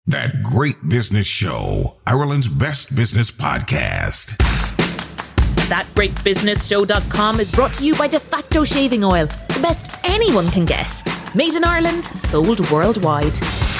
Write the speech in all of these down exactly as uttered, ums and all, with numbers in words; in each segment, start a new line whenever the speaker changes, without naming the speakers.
That Great Business Show, Ireland's best business podcast.
that great business show dot com is brought to you by De Facto Shaving Oil, the best anyone can get. Made in Ireland, sold worldwide.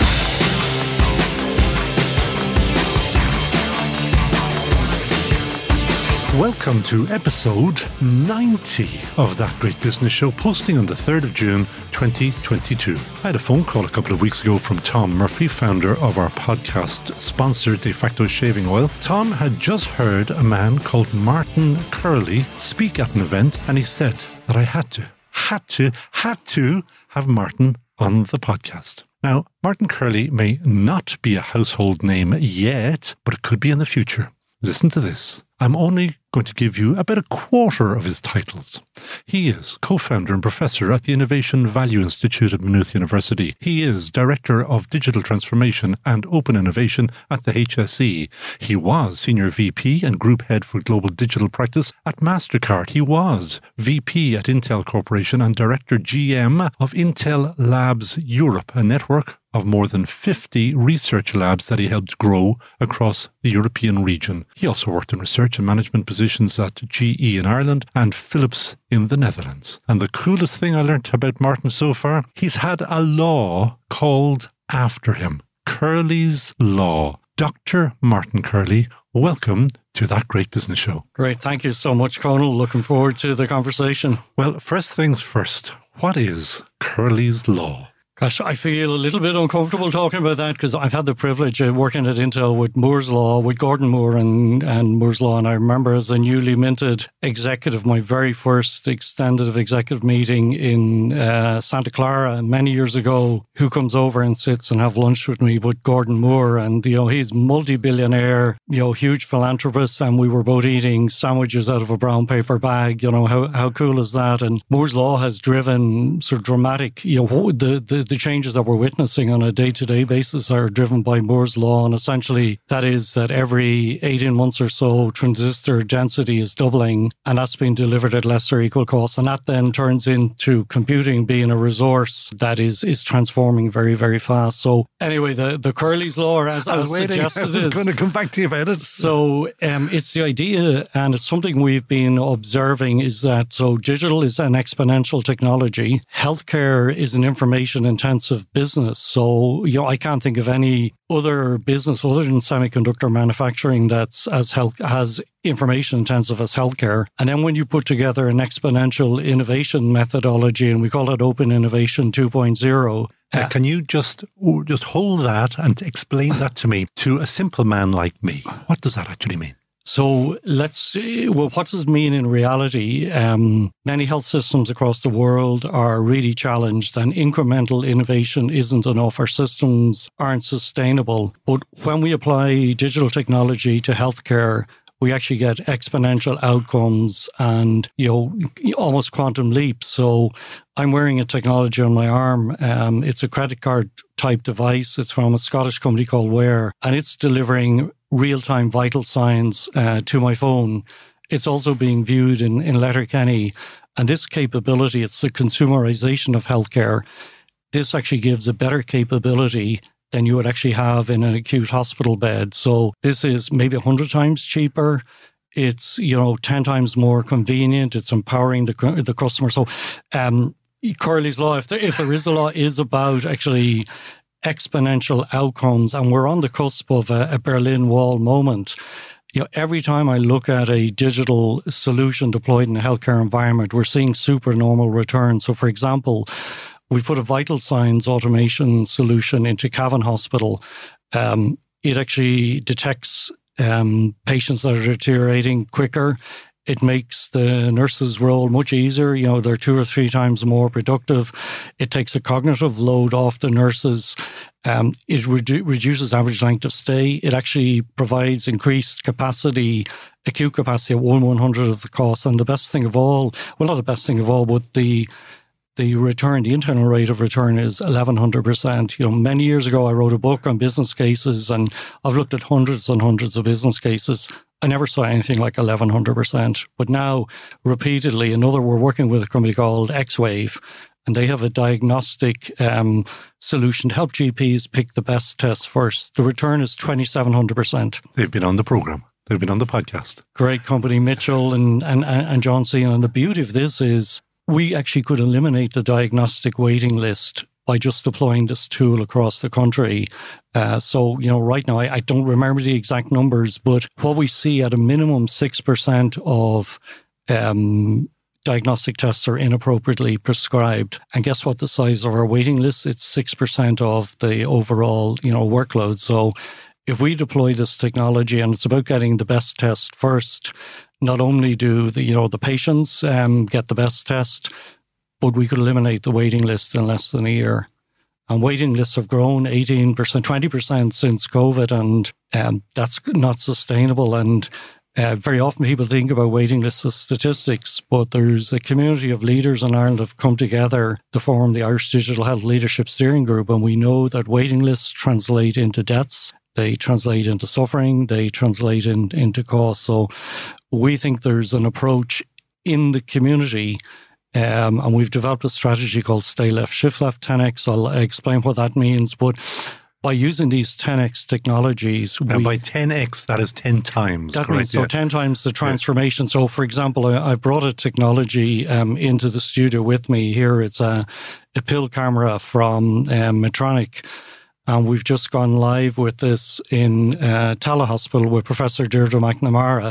Welcome to episode ninety of That Great Business Show, posting on the third of June twenty twenty-two. I had a phone call a couple of weeks ago from Tom Murphy, founder of our podcast sponsor, De Facto Shaving Oil. Tom had just heard a man called Martin Curley speak at an event, and he said that I had to, had to, had to have Martin on the podcast. Now, Martin Curley may not be a household name yet, but it could be in the future. Listen to this. I'm only going to give you about a quarter of his titles. He is co-founder and professor at the Innovation Value Institute at Maynooth University. He is Director of Digital Transformation and Open Innovation at the H S E. He was Senior V P and Group Head for Global Digital Practice at MasterCard. He was V P at Intel Corporation and Director G M of Intel Labs Europe, a network of more than fifty research labs that he helped grow across the European region. He also worked in research and management positions at G E in Ireland and Philips in the Netherlands. And the coolest thing I learned about Martin so far, he's had a law called after him. Curley's Law. Doctor Martin Curley, welcome to That Great Business Show.
Great. Thank you so much, Conal. Looking forward to the conversation.
Well, first things first, what is Curley's Law?
Gosh, I feel a little bit uncomfortable talking about that because I've had the privilege of working at Intel with Moore's Law, with Gordon Moore and, and Moore's Law. And I remember as a newly minted executive, my very first extended executive meeting in uh, Santa Clara many years ago, who comes over and sits and have lunch with me with Gordon Moore. And, you know, he's multi-billionaire, you know, huge philanthropist. And we were both eating sandwiches out of a brown paper bag. You know, how, how cool is that? And Moore's Law has driven sort of dramatic, you know, the, the The changes that we're witnessing on a day-to-day basis are driven by Moore's Law. And essentially, that is that every eighteen months or so, transistor density is doubling, and that's being delivered at less or equal cost. And that then turns into computing being a resource that is is transforming very, very fast. So anyway, the, the Curley's Law, as,
I was
as
waiting.
suggested,
I was
is,
going to come back to you about it.
So um, it's the idea, and it's something we've been observing, is that so digital is an exponential technology. Healthcare is an information intensive business. So, you know, I can't think of any other business other than semiconductor manufacturing that's as health as information intensive as healthcare. And then when you put together an exponential innovation methodology, and we call it Open Innovation two point oh.
Uh, can you just just hold that and explain that to me, to a simple man like me? What does that actually mean?
So let's see, well, what does it mean in reality? Um, many health systems across the world are really challenged, and incremental innovation isn't enough. Our systems aren't sustainable. But when we apply digital technology to healthcare, we actually get exponential outcomes and, you know, almost quantum leaps. So I'm wearing a technology on my arm. Um, it's a credit card type device. It's from a Scottish company called Wear, and it's delivering real-time vital signs uh, to my phone. It's also being viewed in, in Letterkenny. And this capability, it's the consumerization of healthcare. This actually gives a better capability than you would actually have in an acute hospital bed. So this is maybe one hundred times cheaper. It's, you know, ten times more convenient. It's empowering the the customer. So um, Curley's Law, if there, if there is a law, is about actually exponential outcomes. And we're on the cusp of a, a Berlin Wall moment. You know, every time I look at a digital solution deployed in a healthcare environment, we're seeing supernormal returns. So, for example, we put a vital signs automation solution into Cavan Hospital. Um, it actually detects um, patients that are deteriorating quicker. It makes the nurse's role much easier. You know, they're two or three times more productive. It takes a cognitive load off the nurses. Um, it redu- reduces average length of stay. It actually provides increased capacity, acute capacity at one one hundredth of the cost. And the best thing of all, well, not the best thing of all, but the the return, the internal rate of return is eleven hundred percent. You know, many years ago, I wrote a book on business cases, and I've looked at hundreds and hundreds of business cases. I never saw anything like eleven hundred percent. But now, repeatedly, another, we're working with a company called X-Wave, and they have a diagnostic um, solution to help G Ps pick the best tests first. The return is twenty-seven hundred percent.
They've been on the programme. They've been on the podcast.
Great company, Mitchell and, and, and John Cena. And the beauty of this is we actually could eliminate the diagnostic waiting list by just deploying this tool across the country. Uh, so, you know, right now, I, I don't remember the exact numbers, but what we see at a minimum, six percent of um, diagnostic tests are inappropriately prescribed. And guess what the size of our waiting list? It's six percent of the overall, you know, workload. So if we deploy this technology, and it's about getting the best test first, not only do the, you know, the patients um, get the best test, but we could eliminate the waiting list in less than a year. And waiting lists have grown eighteen percent, twenty percent since COVID, and um, that's not sustainable. And uh, very often people think about waiting lists as statistics, but there's a community of leaders in Ireland that have come together to form the Irish Digital Health Leadership Steering Group, and we know that waiting lists translate into deaths, they translate into suffering, they translate in, into cost. So we think there's an approach in the community. Um, and we've developed a strategy called Stay Left, Shift Left, ten X. I'll explain what that means. But by using these ten X technologies...
And by ten X, that is ten times.
That
correct?
means so
yeah.
ten times the transformation. Yeah. So, for example, I, I brought a technology um, into the studio with me here. It's a, a pill camera from um, Medtronic. And we've just gone live with this in uh, Tallaght Hospital with Professor Deirdre McNamara.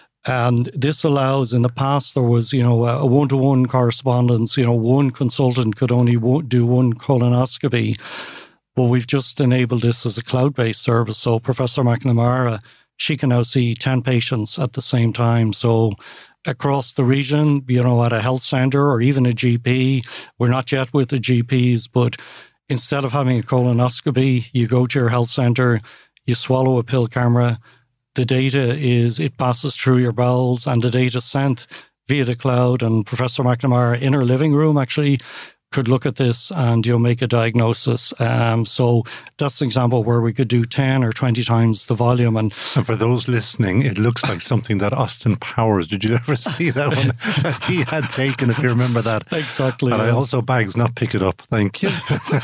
And this allows, in the past, there was, you know, a one-to-one correspondence. You know, one consultant could only do one colonoscopy. But we've just enabled this as a cloud-based service. So Professor McNamara, she can now see ten patients at the same time. So across the region, you know, at a health centre or even a G P, we're not yet with the G Ps, but instead of having a colonoscopy, you go to your health centre, you swallow a pill camera. The data is, it passes through your bowels, and the data is sent via the cloud. And Professor McNamara in her living room actually could look at this and, you know, make a diagnosis. Um, so that's an example where we could do ten or twenty times the volume. And,
and for those listening, it looks like something that Austin Powers, did you ever see that one that he had taken, if you remember that?
Exactly.
And
yeah.
I also bags not pick it up. Thank you.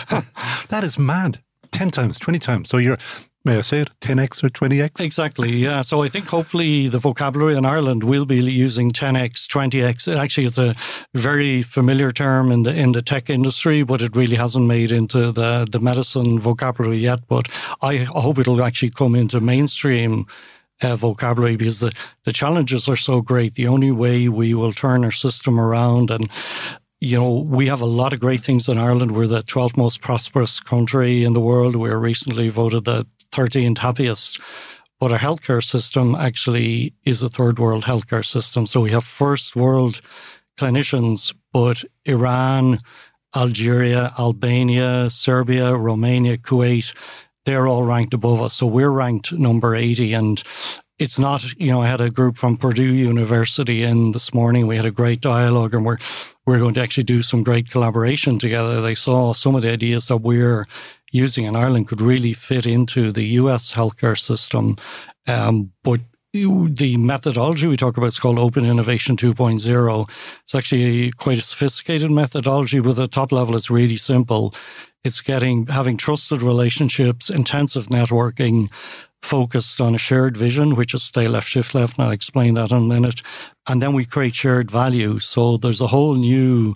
That is mad. ten times, twenty times. So you're... May I say it? ten X or twenty X?
Exactly, yeah. So I think hopefully the vocabulary in Ireland will be using ten X, twenty X. Actually, it's a very familiar term in the in the tech industry, but it really hasn't made into the, the medicine vocabulary yet. But I hope it'll actually come into mainstream uh, vocabulary, because the, the challenges are so great. The only way we will turn our system around, and you know, we have a lot of great things in Ireland. We're the twelfth most prosperous country in the world. We were recently voted the thirteenth happiest. But our healthcare system actually is a third world healthcare system. So we have first world clinicians, but Iran, Algeria, Albania, Serbia, Romania, Kuwait, they're all ranked above us. So we're ranked number eighty. And it's not, you know, I had a group from Purdue University in this morning. We had a great dialogue, and we're, we're going to actually do some great collaboration together. They saw some of the ideas that we're using in Ireland could really fit into the U S healthcare system. Um, but the methodology we talk about is called Open Innovation two point oh. It's actually quite a sophisticated methodology. With the top level, it's really simple. It's getting having trusted relationships, intensive networking, focused on a shared vision, which is Stay Left, Shift Left, and I'll explain that in a minute. And then we create shared value. So there's a whole new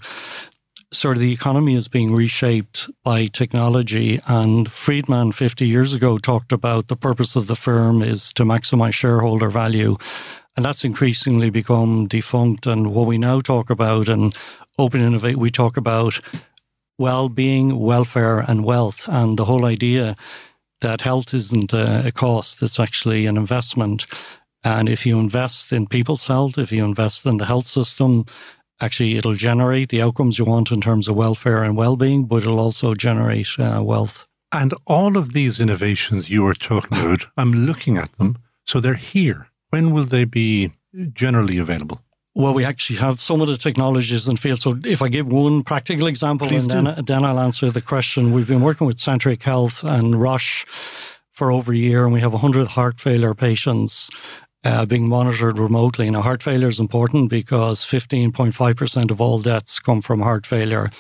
sort of, the economy is being reshaped by technology. And Friedman fifty years ago talked about the purpose of the firm is to maximize shareholder value. And that's increasingly become defunct. And what we now talk about in Open Innovate, we talk about well-being, welfare, and wealth. And the whole idea that health isn't a, a cost, it's actually an investment. And if you invest in people's health, if you invest in the health system, actually it'll generate the outcomes you want in terms of welfare and well-being, but it'll also generate uh, wealth.
And all of these innovations you were talking about, I'm looking at them, so they're here. When will they be generally available?
Well, we actually have some of the technologies in field. So if I give one practical example,
Please
and
do.
then, then I'll answer the question. We've been working with Centric Health and Roche for over a year, and we have one hundred heart failure patients uh, being monitored remotely. Now, heart failure is important because fifteen point five percent of all deaths come from heart failure.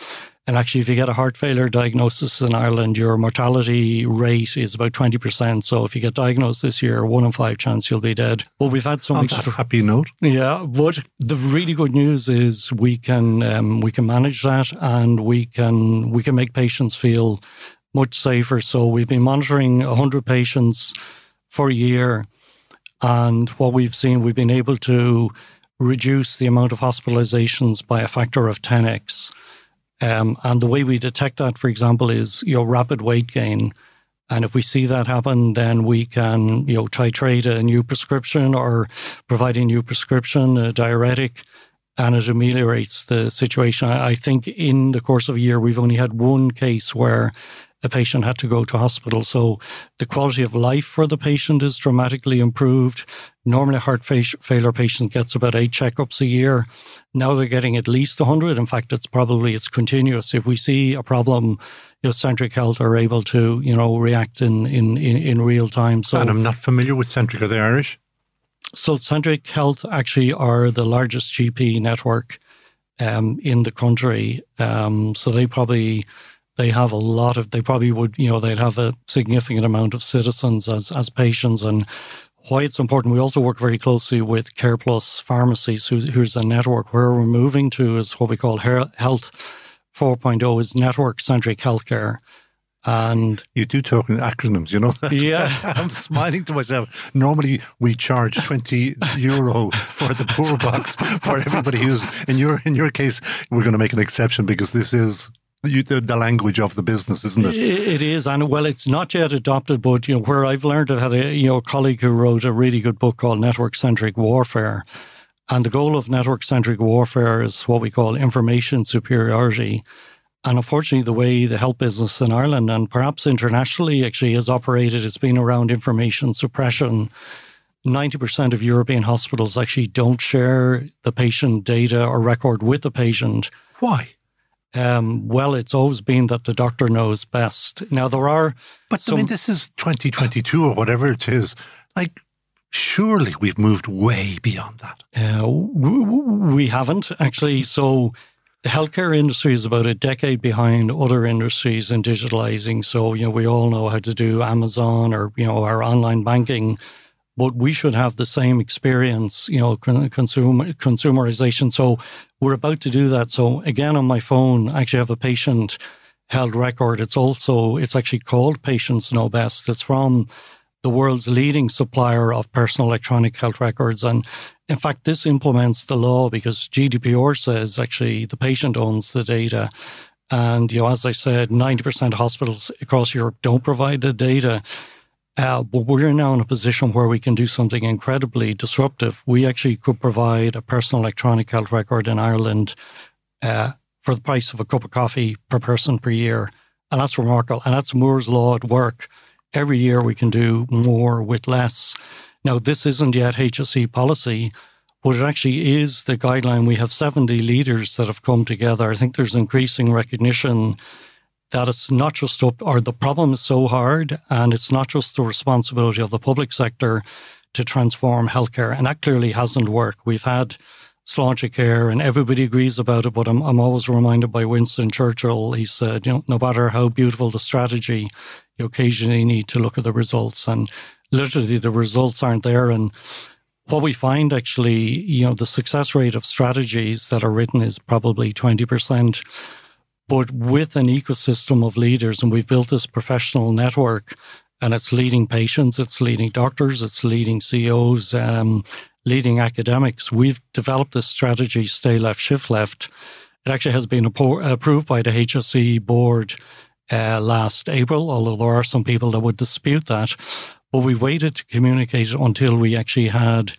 And actually, if you get a heart failure diagnosis in Ireland, your mortality rate is about twenty percent. So if you get diagnosed this year, one in five chance you'll be dead. But we've had some
On
extra-
that happy note.
Yeah, but the really good news is we can um, we can manage that, and we can we can make patients feel much safer. So we've been monitoring one hundred patients for a year, and what we've seen, we've been able to reduce the amount of hospitalizations by a factor of ten x. Um, and the way we detect that, for example, is you know, rapid weight gain. And if we see that happen, then we can you know, titrate a new prescription or provide a new prescription, a diuretic, and it ameliorates the situation. I think in the course of a year, we've only had one case where a patient had to go to hospital. So the quality of life for the patient is dramatically improved. Normally a heart fa- failure patient gets about eight checkups a year. Now they're getting at least one hundred. In fact, it's probably, it's continuous. If we see a problem, you know, Centric Health are able to, you know, react in, in, in, in real time. So,
and I'm not familiar with Centric. Are they Irish?
So Centric Health actually are the largest G P network um, in the country. Um, so they probably... They have a lot of, they probably would, you know, they'd have a significant amount of citizens as as patients. And why it's important, we also work very closely with CarePlus Pharmacies, who's, who's a network. Where we're moving to is what we call Health four point oh, is network-centric healthcare. And
you do talk in acronyms, you know that?
Yeah.
I'm smiling to myself. Normally we charge twenty euro for the poor box for everybody who's, in your in your case, we're going to make an exception because this is The, the language of the business, isn't it?
It is, and well, it's not yet adopted, but you know, where I've learned, I had a you know colleague who wrote a really good book called Network-Centric Warfare, and the goal of network-centric warfare is what we call information superiority. And unfortunately, the way the health business in Ireland and perhaps internationally actually has operated, it's been around information suppression. ninety percent of European hospitals actually don't share the patient data or record with the patient.
Why?
Um, well, it's always been that the doctor knows best. Now, there are...
But
some,
I mean, this is twenty twenty-two or whatever it is. Like, surely we've moved way beyond that.
Uh, we, we haven't, actually. So the healthcare industry is about a decade behind other industries in digitalizing. So, you know, we all know how to do Amazon or, you know, our online banking. But we should have the same experience, you know, consumer, consumerization. So we're about to do that. So again, on my phone, I actually have a patient held record. It's also, it's actually called Patients Know Best. It's from the world's leading supplier of personal electronic health records. And in fact, this implements the law because G D P R says actually the patient owns the data. And, you know, as I said, ninety percent of hospitals across Europe don't provide the data. Uh, but we're now in a position where we can do something incredibly disruptive. We actually could provide a personal electronic health record in Ireland uh, for the price of a cup of coffee per person per year. And that's remarkable. And that's Moore's Law at work. Every year we can do more with less. Now, this isn't yet H S E policy, but it actually is the guideline. We have seventy leaders that have come together. I think there's increasing recognition that it's not just up, or the problem is so hard, and it's not just the responsibility of the public sector to transform healthcare. And that clearly hasn't worked. We've had Sláinte Care, and everybody agrees about it, but I'm, I'm always reminded by Winston Churchill. He said, you know, no matter how beautiful the strategy, you occasionally need to look at the results. And literally the results aren't there. And what we find actually, you know, the success rate of strategies that are written is probably twenty percent. But with an ecosystem of leaders, and we've built this professional network, and it's leading patients, it's leading doctors, it's leading C E Os, um, leading academics. We've developed this strategy, Stay Left, Shift Left. It actually has been approved by the H S E board uh, last April, although there are some people that would dispute that. But we waited to communicate it until we actually had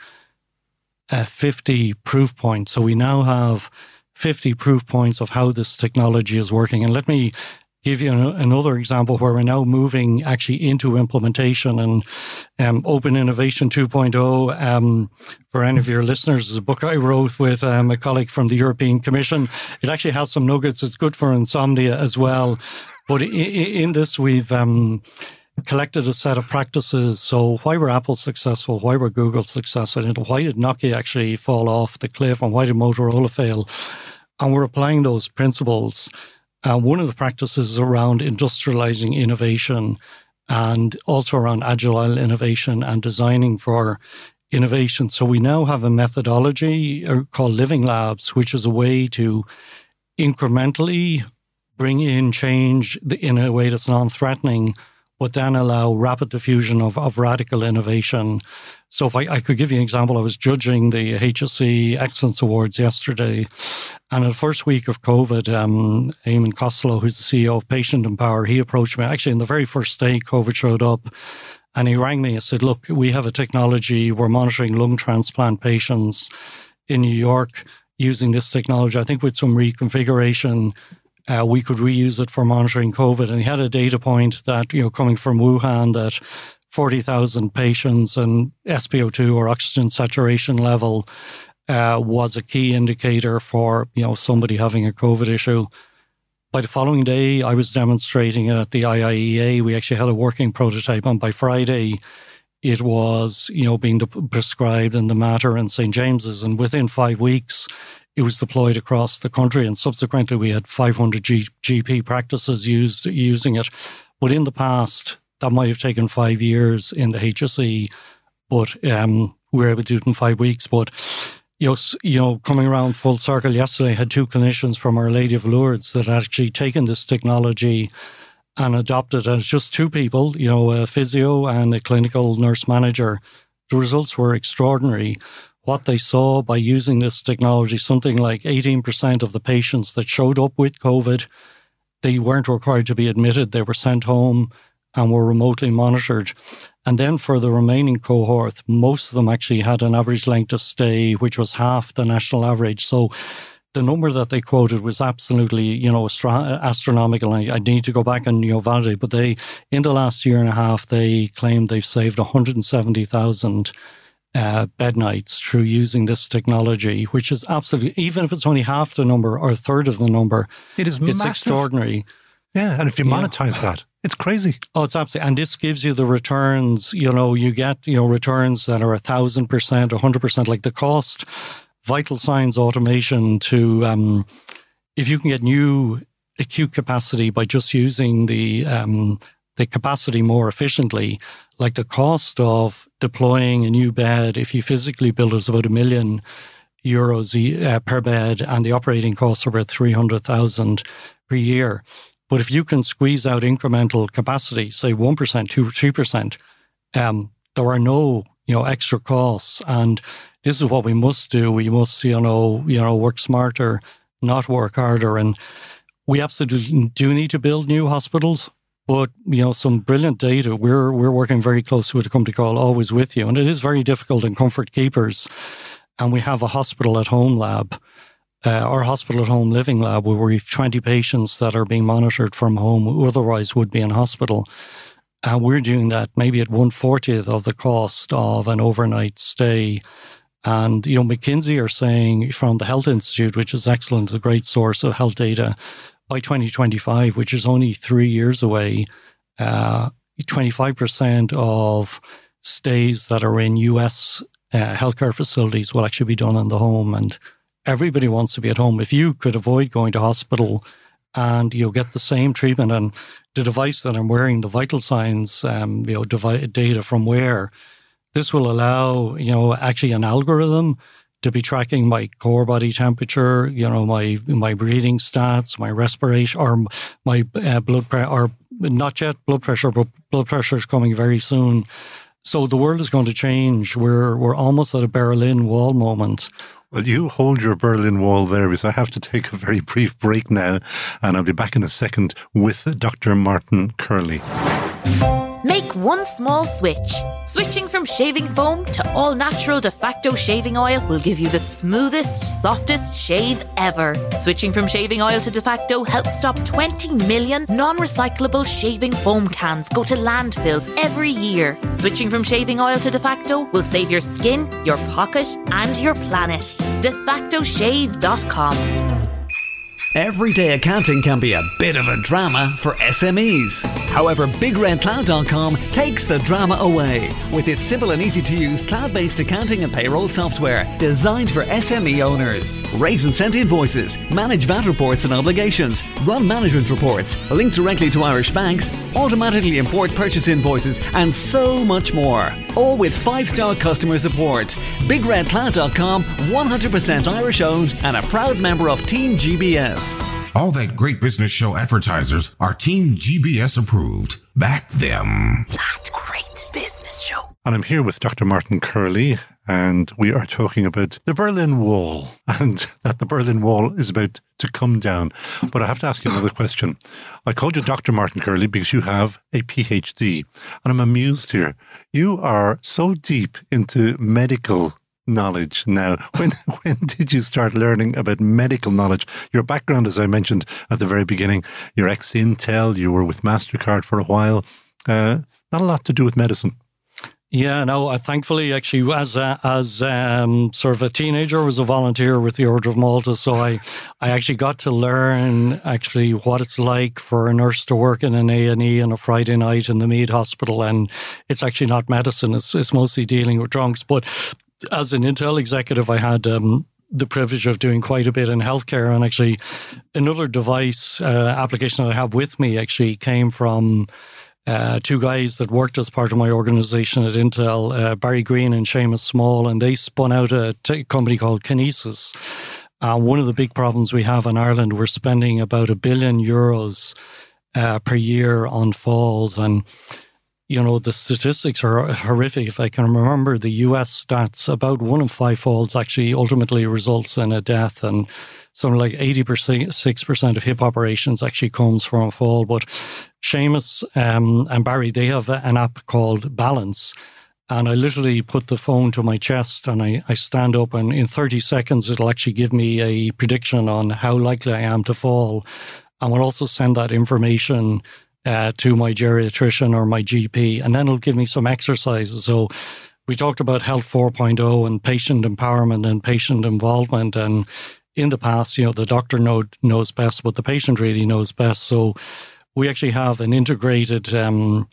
uh, fifty proof points. So we now have fifty proof points of how this technology is working. And let me give you an, another example where we're now moving actually into implementation. And um, Open Innovation two point oh, um, for any of your listeners, is a book I wrote with um, a colleague from the European Commission. It actually has some nuggets. It's good for insomnia as well. But in, in this, we've um, collected a set of practices. So why were Apple successful? Why were Google successful? And why did Nokia actually fall off the cliff? And why did Motorola fail? And we're applying those principles. Uh, one of the practices is around industrializing innovation and also around agile innovation and designing for innovation. So we now have a methodology called Living Labs, which is a way to incrementally bring in change in a way that's non-threatening, but then allow rapid diffusion of, of radical innovation. So if I, I could give you an example, I was judging the H S E Excellence Awards yesterday, and in the first week of COVID, um, Eamon Costello, who's the C E O of Patient Empower, he approached me. Actually, in the very first day COVID showed up, and he rang me and said, look, we have a technology, we're monitoring lung transplant patients in New York using this technology. I think with some reconfiguration, uh, we could reuse it for monitoring COVID. And he had a data point that, you know, coming from Wuhan, that forty thousand patients and S p O two or oxygen saturation level uh, was a key indicator for, you know, somebody having a COVID issue. By the following day, I was demonstrating it at the I I E A. We actually had a working prototype, and by Friday, it was, you know, being prescribed in the Mater and Saint James's. And within five weeks, it was deployed across the country. And subsequently, we had five hundred G- GP practices used using it. But in the past, that might have taken five years in the H S E, but um, we were able to do it in five weeks. But You know, you know, coming around full circle yesterday, I had two clinicians from Our Lady of Lourdes that had actually taken this technology and adopted it as just two people, you know, a physio and a clinical nurse manager. The results were extraordinary. What they saw by using this technology, something like eighteen percent of the patients that showed up with COVID, they weren't required to be admitted. They were sent home and were remotely monitored. And then for the remaining cohort, most of them actually had an average length of stay, which was half the national average. So the number that they quoted was absolutely, you know, astro- astronomical. I, I need to go back and, you know, validate, but they, in the last year and a half, they claimed they've saved one hundred seventy thousand uh, bed nights through using this technology, which is absolutely, even if it's only half the number or a third of the number,
it is
it's
massive.
Extraordinary.
Yeah, and if you monetize yeah. that, it's crazy.
Oh, it's absolutely. And this gives you the returns, you know, you get, you know, returns that are a thousand percent, a hundred percent, like the cost, vital signs automation to, um, if you can get new acute capacity by just using the, um, the capacity more efficiently, like the cost of deploying a new bed, if you physically build it, is about a million euros uh, per bed, and the operating costs are about three hundred thousand per year. But if you can squeeze out incremental capacity, say one percent, two percent, three percent, um, there are no, you know, extra costs. And this is what we must do. We must, you know, you know, work smarter, not work harder. And we absolutely do need to build new hospitals. But, you know, some brilliant data. We're we're working very closely with a company called Always With You. And it is very difficult in Comfort Keepers. And we have a hospital at home lab. Uh, our hospital at home living lab, where we have twenty patients that are being monitored from home who otherwise would be in hospital. And we're doing that maybe at one fortieth of the cost of an overnight stay. And, you know, McKinsey are saying from the Health Institute, which is excellent, a great source of health data, by twenty twenty-five, which is only three years away, uh, twenty-five percent of stays that are in U S uh, healthcare facilities will actually be done in the home. And everybody wants to be at home. If you could avoid going to hospital and you'll get the same treatment, and the device that I'm wearing, the vital signs, um, you know, devi- data from Wear, this will allow, you know, actually an algorithm to be tracking my core body temperature, you know, my my breathing stats, my respiration, or my uh, blood pressure, or not yet blood pressure, but blood pressure is coming very soon. So the world is going to change. We're we're almost at a Berlin Wall moment.
Well, you hold your Berlin Wall there, because I have to take a very brief break now, and I'll be back in a second with Doctor Martin Curley.
Make one small switch. Switching from shaving foam to all-natural De Facto shaving oil will give you the smoothest, softest shave ever. Switching from shaving oil to De Facto helps stop twenty million non-recyclable shaving foam cans go to landfills every year. Switching from shaving oil to De Facto will save your skin, your pocket, and your planet. de facto shave dot com.
Everyday accounting can be a bit of a drama for S M Es. However, Big Red Cloud dot com takes the drama away with its simple and easy to use cloud-based accounting and payroll software designed for S M E owners. Raise and send invoices, manage V A T reports and obligations, run management reports, link directly to Irish banks, automatically import purchase invoices, and so much more. All with five-star customer support. Big Red Cloud dot com, one hundred percent Irish owned and a proud member of Team G B S.
All that Great Business Show advertisers are Team G B S approved. Back them.
That Great Business Show.
And I'm here with Doctor Martin Curley, and we are talking about the Berlin Wall, and that the Berlin Wall is about to come down. But I have to ask you another question. I called you Doctor Martin Curley because you have a PhD, and I'm amused here. You are so deep into medical knowledge now. When when did you start learning about medical knowledge? Your background, as I mentioned at the very beginning, you're ex-Intel, you were with MasterCard for a while. Uh, not a lot to do with medicine.
Yeah, no, uh, thankfully, actually, as a, as um, sort of a teenager, I was a volunteer with the Order of Malta. So I, I actually got to learn actually what it's like for a nurse to work in an A and E on a Friday night in the Mead Hospital. And it's actually not medicine. It's, it's mostly dealing with drunks. But as an Intel executive, I had um, the privilege of doing quite a bit in healthcare. And actually, another device uh, application that I have with me actually came from uh, two guys that worked as part of my organization at Intel, uh, Barry Green and Seamus Small, and they spun out a t- company called Kinesis. Uh, one of the big problems we have in Ireland, we're spending about a billion euros uh, per year on falls. And you know, the statistics are horrific. If I can remember the U S stats, about one in five falls actually ultimately results in a death. And something like eighty-six percent of hip operations actually comes from a fall. But Seamus um, and Barry, they have an app called Balance. And I literally put the phone to my chest and I, I stand up, and in thirty seconds, it'll actually give me a prediction on how likely I am to fall. And will also send that information Uh, to my geriatrician or my G P, and then it'll give me some exercises. So we talked about Health four point oh and patient empowerment and patient involvement. And in the past, you know, the doctor know, knows best, but the patient really knows best. So we actually have an integrated um,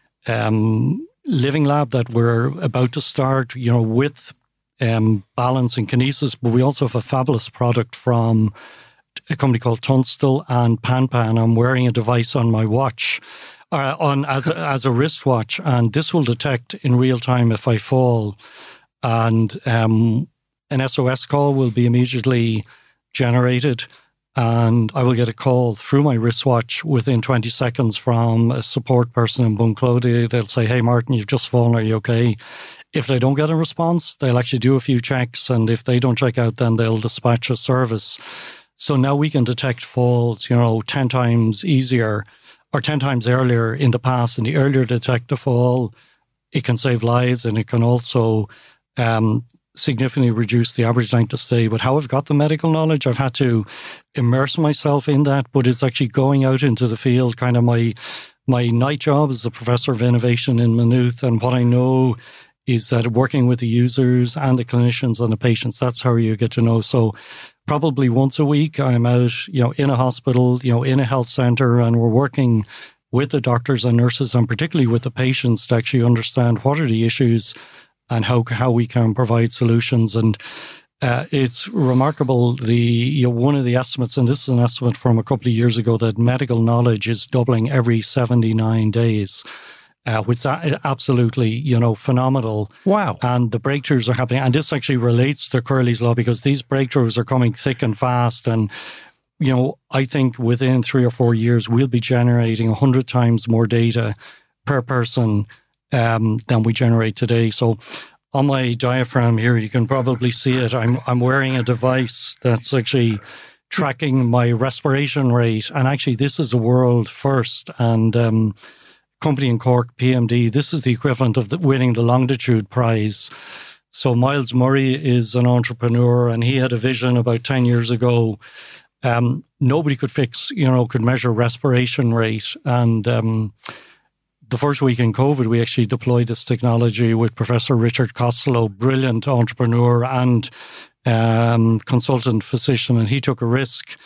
um, living lab that we're about to start, you know, with um, Balance and Kinesis, but we also have a fabulous product from a company called Tunstall and PanPan. I'm wearing a device on my watch, uh, on as a, as a wristwatch, and this will detect in real time if I fall, and um, an S O S call will be immediately generated, and I will get a call through my wristwatch within twenty seconds from a support person in Bunclody. They'll say, "Hey, Martin, you've just fallen. Are you okay?" If they don't get a response, they'll actually do a few checks, and if they don't check out, then they'll dispatch a service. So now we can detect falls, you know, ten times easier or ten times earlier in the past. And the earlier detect a fall, it can save lives, and it can also um, significantly reduce the average length of stay. But how I've got the medical knowledge, I've had to immerse myself in that, but it's actually going out into the field. Kind of my, my night job as a professor of innovation in Maynooth. And what I know is that working with the users and the clinicians and the patients, that's how you get to know. So probably once a week, I'm out, you know, in a hospital, you know, in a health center, and we're working with the doctors and nurses, and particularly with the patients, to actually understand what are the issues and how how we can provide solutions. And uh, it's remarkable. The you know, one of the estimates, and this is an estimate from a couple of years ago, that medical knowledge is doubling every seventy-nine days. Uh, which is absolutely, you know, phenomenal.
Wow.
And the breakthroughs are happening. And this actually relates to Curley's Law, because these breakthroughs are coming thick and fast. And, you know, I think within three or four years, we'll be generating one hundred times more data per person um, than we generate today. So on my diaphragm here, you can probably see it. I'm, I'm wearing a device that's actually tracking my respiration rate. And actually, this is a world first. And, um, company in Cork, P M D, this is the equivalent of the, winning the Longitude Prize. So Miles Murray is an entrepreneur, and he had a vision about ten years ago. Um, nobody could fix, you know, could measure respiration rate. And um, the first week in COVID, we actually deployed this technology with Professor Richard Costello, brilliant entrepreneur and um, consultant physician, and he took a risk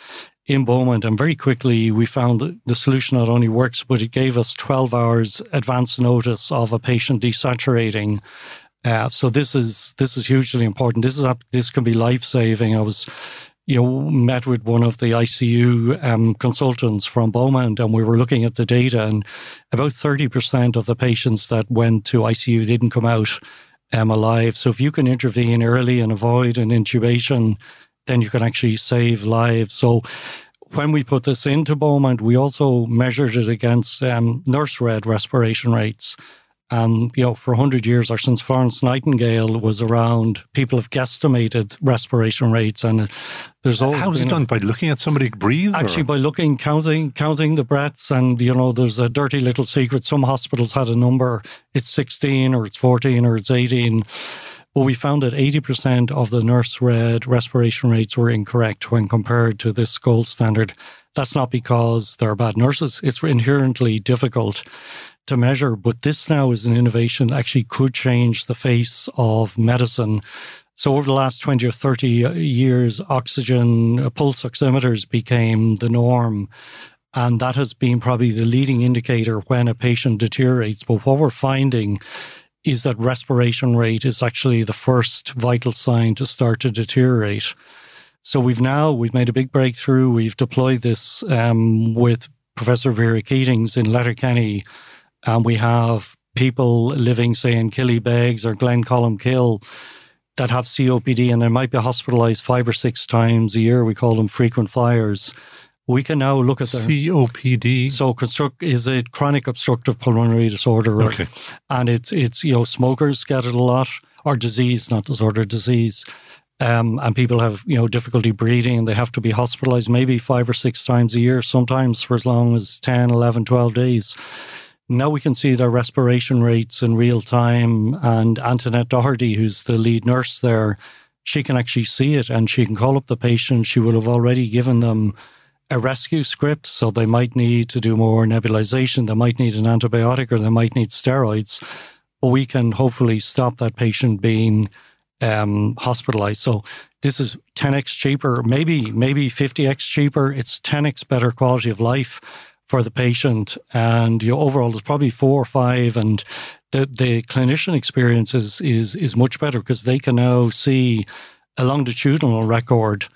in Beaumont, and very quickly we found that the solution not only works, but it gave us twelve hours advance notice of a patient desaturating. Uh, so this is this is hugely important. This is this can be life saving. I was, you know, met with one of the I C U um, consultants from Beaumont, and we were looking at the data, and about thirty percent of the patients that went to I C U didn't come out um, alive. So if you can intervene early and avoid an intubation, then you can actually save lives. So when we put this into Beaumont, we also measured it against um, nurse-read respiration rates. And, you know, for one hundred years, or since Florence Nightingale was around, people have guesstimated respiration rates. And there's always
How is it done? A, by looking at somebody breathe?
Actually,
or?
by looking, counting counting the breaths. And, you know, there's a dirty little secret. Some hospitals had a number. It's sixteen or it's fourteen or it's eighteen. But we found that eighty percent of the nurse-read respiration rates were incorrect when compared to this gold standard. That's not because they're bad nurses. It's inherently difficult to measure, but this now is an innovation that actually could change the face of medicine. So over the last twenty or thirty years, oxygen pulse oximeters became the norm, and that has been probably the leading indicator when a patient deteriorates. But what we're finding is that respiration rate is actually the first vital sign to start to deteriorate. So we've now, we've made a big breakthrough. We've deployed this um, with Professor Vera Keatings in Letterkenny. And we have people living, say, in Killybegs or Glencolmkill that have C O P D, and they might be hospitalised five or six times a year. We call them frequent flyers. We can now look at their
C O P D.
So, construct is a chronic obstructive pulmonary disorder,
okay,
and it's it's you know smokers get it a lot, or disease, not disorder, disease. Um, and people have, you know, difficulty breathing, and they have to be hospitalised maybe five or six times a year, sometimes for as long as ten, eleven, twelve days. Now we can see their respiration rates in real time, and Antoinette Doherty, who's the lead nurse there, she can actually see it, and she can call up the patient. She will have already given them a rescue script, so they might need to do more nebulization, they might need an antibiotic, or they might need steroids, but we can hopefully stop that patient being um, hospitalized. So this is ten x cheaper, maybe maybe fifty x cheaper. It's ten x better quality of life for the patient, and you know, overall there's probably four or five, and the the clinician experience is is, is much better because they can now see a longitudinal record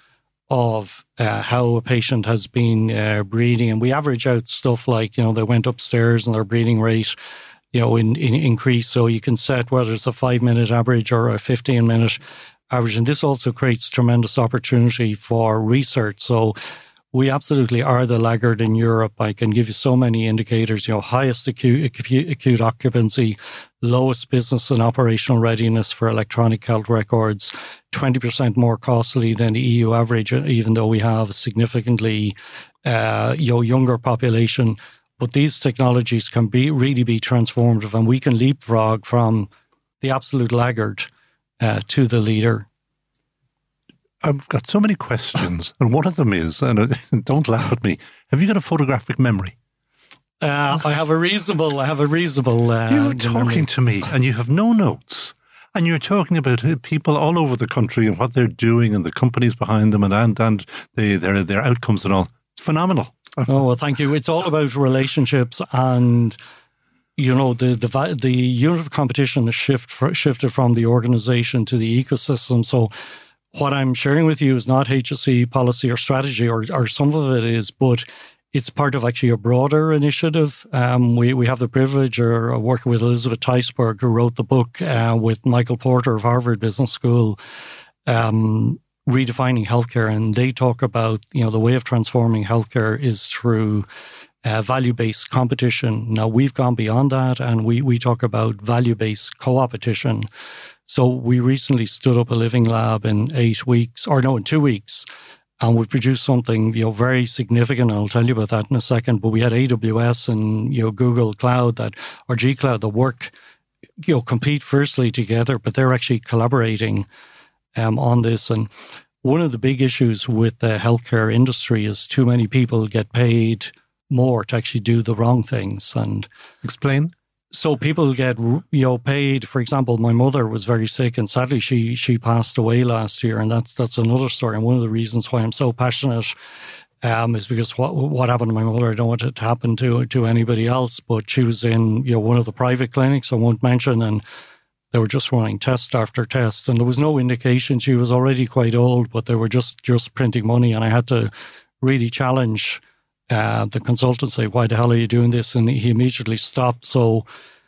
of uh, how a patient has been uh, breathing, and we average out stuff like, you know, they went upstairs and their breathing rate, you know, in, in increase, so you can set whether it's a five minute average or a fifteen minute average, and this also creates tremendous opportunity for research. So we absolutely are the laggard in Europe. I can give you so many indicators, you know, highest acute, acute, acute occupancy, lowest business and operational readiness for electronic health records, twenty percent more costly than the E U average, even though we have a significantly uh, you know, younger population. But these technologies can be really be transformative, and we can leapfrog from the absolute laggard uh, to the leader.
I've got so many questions, and one of them is, and uh, don't laugh at me, have you got a photographic memory?
Uh, I have a reasonable, I have a reasonable... Uh,
you were talking
memory.
to me, and you have no notes, and you're talking about people all over the country and what they're doing and the companies behind them and and, and the, their, their outcomes and all. It's phenomenal.
Oh, well, thank you. It's all about relationships, and you know, the the the unit of competition has shift, shifted from the organization to the ecosystem. So what I'm sharing with you is not H S E policy or strategy, or, or some of it is, but it's part of actually a broader initiative. Um, we, we have the privilege of working with Elizabeth Teisberg, who wrote the book uh, with Michael Porter of Harvard Business School, um, Redefining Healthcare. And they talk about, you know, the way of transforming healthcare is through uh, value-based competition. Now, we've gone beyond that, and we, we talk about value-based co-opetition. So we recently stood up a living lab in eight weeks, or no, in two weeks, and we produced something, you know, very significant. I'll tell you about that in a second. But we had A W S and, you know, Google Cloud that, or G Cloud that work, you know, compete fiercely together, but they're actually collaborating um, on this. And one of the big issues with the healthcare industry is too many people get paid more to actually do the wrong things. And
explain.
So people get, you know, paid. For example, my mother was very sick, and sadly she she passed away last year, and that's that's another story. And one of the reasons why I'm so passionate Um, is because what what happened to my mother, I don't want it to happen to to anybody else. But she was in, you know, one of the private clinics I won't mention, and they were just running test after test, and there was no indication. She was already quite old, but they were just just printing money, and I had to really challenge uh, the consultant, say, "Why the hell are you doing this?" And he immediately stopped. So.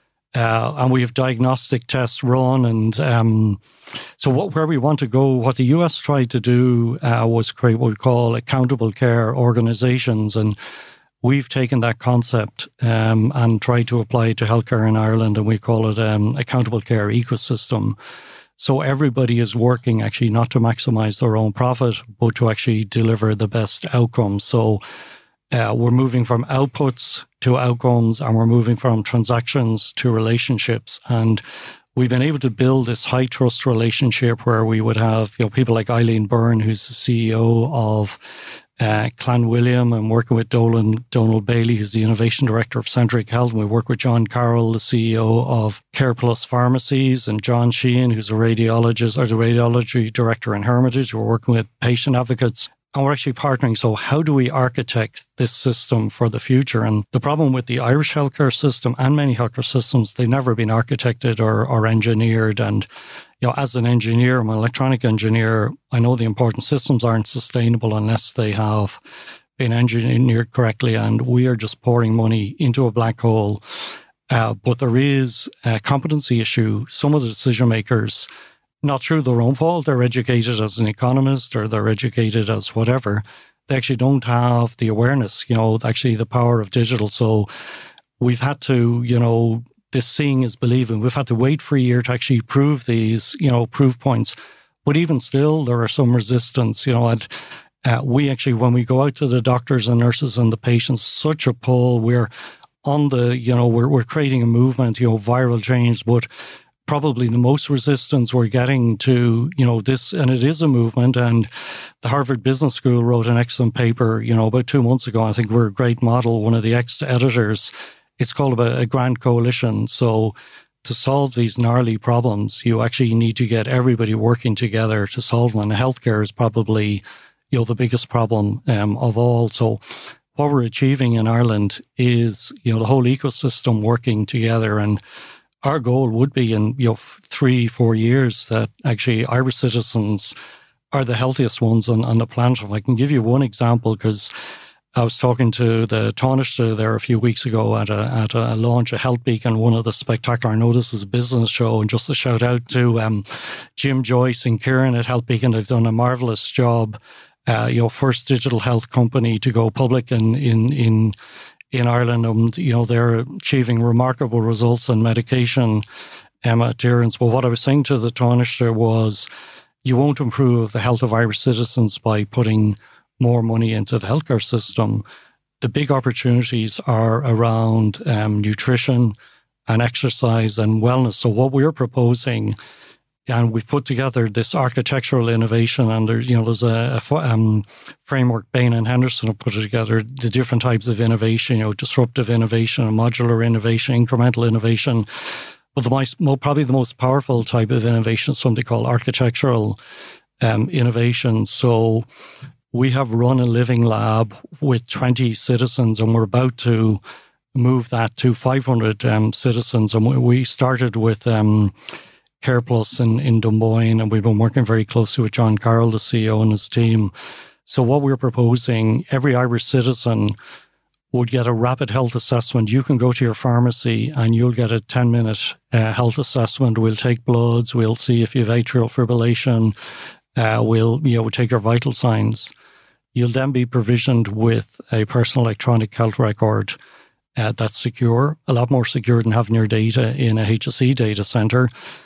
Uh, and we have diagnostic tests run, and um, so what, where we want to go, what the U S tried to do uh, was create what we call accountable care organizations, and we've taken that concept um, and tried to apply it to healthcare in Ireland, and we call it um, accountable care ecosystem. So everybody is working actually not to maximize their own profit, but to actually deliver the best outcomes. So Uh, we're moving from outputs to outcomes, and we're moving from transactions to relationships. And we've been able to build this high trust relationship where we would have, you know, people like Eileen Byrne, who's the C E O of uh, Clanwilliam, and working with Dolan, Donald Bailey, who's the Innovation Director of Centric Health. And we work with John Carroll, the C E O of Care Plus Pharmacies, and John Sheehan, who's a radiologist, or the Radiology Director in Hermitage. We're working with patient advocates. And we're actually partnering. So how do we architect this system for the future? And the problem with the Irish healthcare system and many healthcare systems, they've never been architected or, or engineered. And, you know, as an engineer, I'm an electronic engineer, I know the important systems aren't sustainable unless they have been engineered correctly. And we are just pouring money into a black hole. Uh, but there is a competency issue. Some of the decision makers, not through their own fault, they're educated as an economist or they're educated as whatever. They actually don't have the awareness, you know, actually the power of digital. So we've had to, you know, this seeing is believing. We've had to wait for a year to actually prove these, you know, proof points. But even still, there are some resistance, you know, and uh, we actually, when we go out to the doctors and nurses and the patients, such a pull, we're on the, you know, we're, we're creating a movement, you know, viral change, but probably the most resistance we're getting to, you know, this, and it is a movement. And the Harvard Business School wrote an excellent paper, you know, about two months ago. I think we're a great model. One of the ex-editors, it's called a, a grand coalition. So to solve these gnarly problems, you actually need to get everybody working together to solve them. And healthcare is probably, you know, the biggest problem um, of all. So what we're achieving in Ireland is, you know, the whole ecosystem working together. And our goal would be in, you know, three, four years that actually Irish citizens are the healthiest ones on, on the planet. If I can give you one example, because I was talking to the Taoiseach there a few weeks ago at a at a launch of Health Beacon, one of the spectacular, I know this is a business show, and just a shout out to um, Jim Joyce and Kieran at Health Beacon. They've done a marvellous job. Uh, you know, first digital health company to go public in in in in Ireland, and you know they're achieving remarkable results in medication um, adherence. But what I was saying to the Taoiseach was, you won't improve the health of Irish citizens by putting more money into the healthcare system. The big opportunities are around um, nutrition and exercise and wellness. So what we're proposing, and we've put together this architectural innovation, and there's, you know, there's a, a um, framework, Bain and Henderson have put it together, the different types of innovation, you know, disruptive innovation, modular innovation, incremental innovation. But the most, probably the most powerful type of innovation is something called architectural um, innovation. So we have run a living lab with twenty citizens, and we're about to move that to five hundred um, citizens. And we started with um, Care Plus in, in Dunboyne, and we've been working very closely with John Carroll, the C E O, and his team. So what we're proposing, every Irish citizen would get a rapid health assessment. You can go to your pharmacy and you'll get a ten-minute uh, health assessment. We'll take bloods. We'll see if you have atrial fibrillation. Uh, we'll, you know, we'll take your vital signs. You'll then be provisioned with a personal electronic health record uh, that's secure, a lot more secure than having your data in a H S E data center.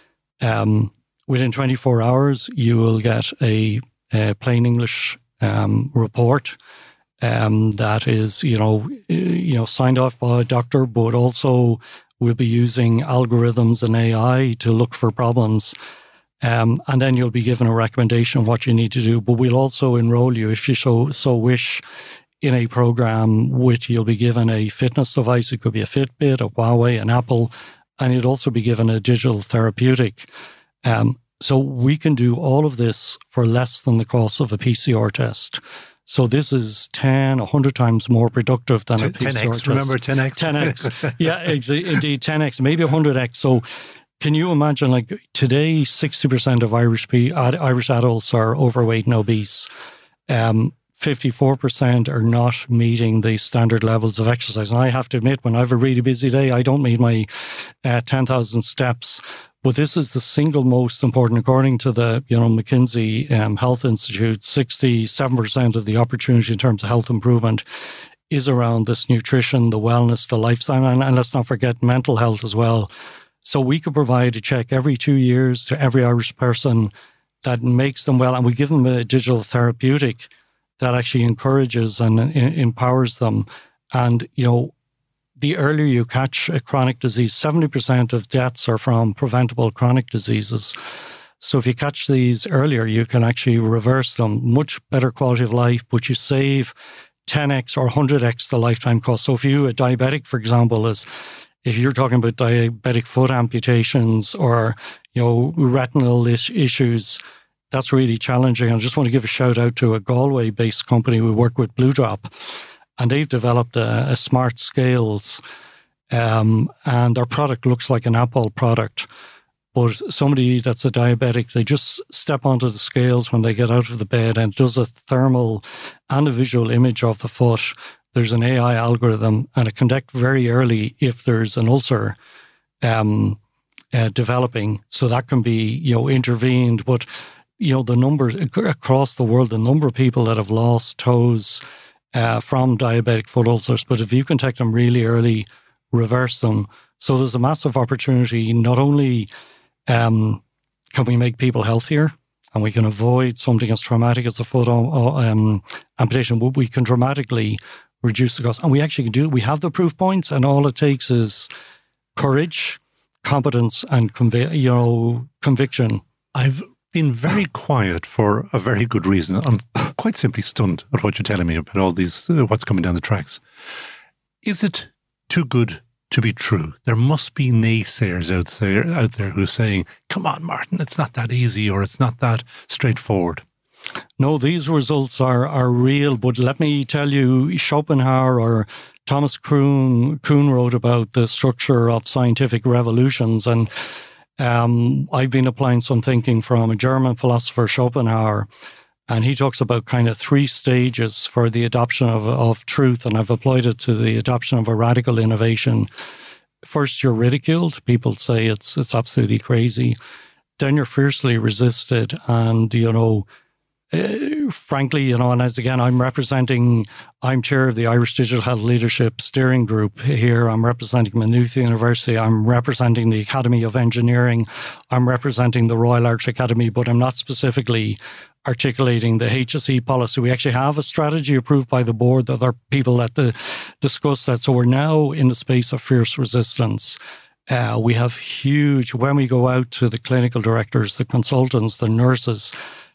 Um, within twenty-four hours, you will get a, a plain English um, report um, that is, you know, you know, signed off by a doctor, but also we'll be using algorithms and A I to look for problems. Um, and then you'll be given a recommendation of what you need to do. But we'll also enroll you, if you so, so wish, in a program which you'll be given a fitness device. It could be a Fitbit, a Huawei, an Apple, and you'd also be given a digital therapeutic. Um, so we can do all of this for less than the cost of a P C R test. So this is ten, one hundred times more productive than a P C R
ten X,
test.
remember ten X?
ten X. Yeah, ex- indeed, ten X, maybe one hundred X. So can you imagine, like today, sixty percent of Irish pe- Irish adults are overweight and obese. Um, fifty-four percent are not meeting the standard levels of exercise. And I have to admit, when I have a really busy day, I don't meet my uh, ten thousand steps. But this is the single most important, according to the you know McKinsey um, Health Institute, sixty-seven percent of the opportunity in terms of health improvement is around this nutrition, the wellness, the lifestyle, and, and let's not forget mental health as well. So we could provide a check every two years to every Irish person that makes them well, and we give them a digital therapeutic that actually encourages and uh, empowers them. And, you know, the earlier you catch a chronic disease, seventy percent of deaths are from preventable chronic diseases. So if you catch these earlier, you can actually reverse them. Much better quality of life, but you save ten X or one hundred X the lifetime cost. So if you, a diabetic, for example, is if you're talking about diabetic foot amputations or, you know, retinal is- issues, that's really challenging. I just want to give a shout out to a Galway-based company we work with, Blue Drop. And they've developed a, a smart scales, um, and their product looks like an Apple product. But somebody that's a diabetic, they just step onto the scales when they get out of the bed, and it does a thermal and a visual image of the foot. There's an A I algorithm, and it can detect very early if there's an ulcer um, uh, developing. So that can be, you know, intervened. But, you know, the numbers across the world, the number of people that have lost toes Uh, from diabetic foot ulcers, but if you can take them really early, reverse them. So there's a massive opportunity. Not only um, can we make people healthier and we can avoid something as traumatic as a foot um, amputation, but we can dramatically reduce the cost. And we actually can do it. We have the proof points, and all it takes is courage, competence, and convi- you know, conviction.
I've been very quiet for a very good reason. I'm quite simply stunned at what you're telling me about all these, uh, what's coming down the tracks. Is it too good to be true? There must be naysayers out there, out there who are saying, come on, Martin, it's not that easy, or it's not that straightforward.
No, these results are, are real, but let me tell you, Schopenhauer or Thomas Kuhn, Kuhn wrote about the structure of scientific revolutions, and Um, I've been applying some thinking from a German philosopher, Schopenhauer, and he talks about kind of three stages for the adoption of, of truth, and I've applied it to the adoption of a radical innovation. First, you're ridiculed. People say it's it's absolutely crazy. Then you're fiercely resisted, and, you know, Uh, frankly, you know, and as again, I'm representing, I'm chair of the Irish Digital Health Leadership Steering Group here. I'm representing Maynooth University. I'm representing the Academy of Engineering. I'm representing the Royal Irish Academy, but I'm not specifically articulating the H S E policy. We actually have a strategy approved by the board that are people that uh, discuss that. So we're now in the space of fierce resistance. Uh, we have huge, when we go out to the clinical directors, the consultants, the nurses,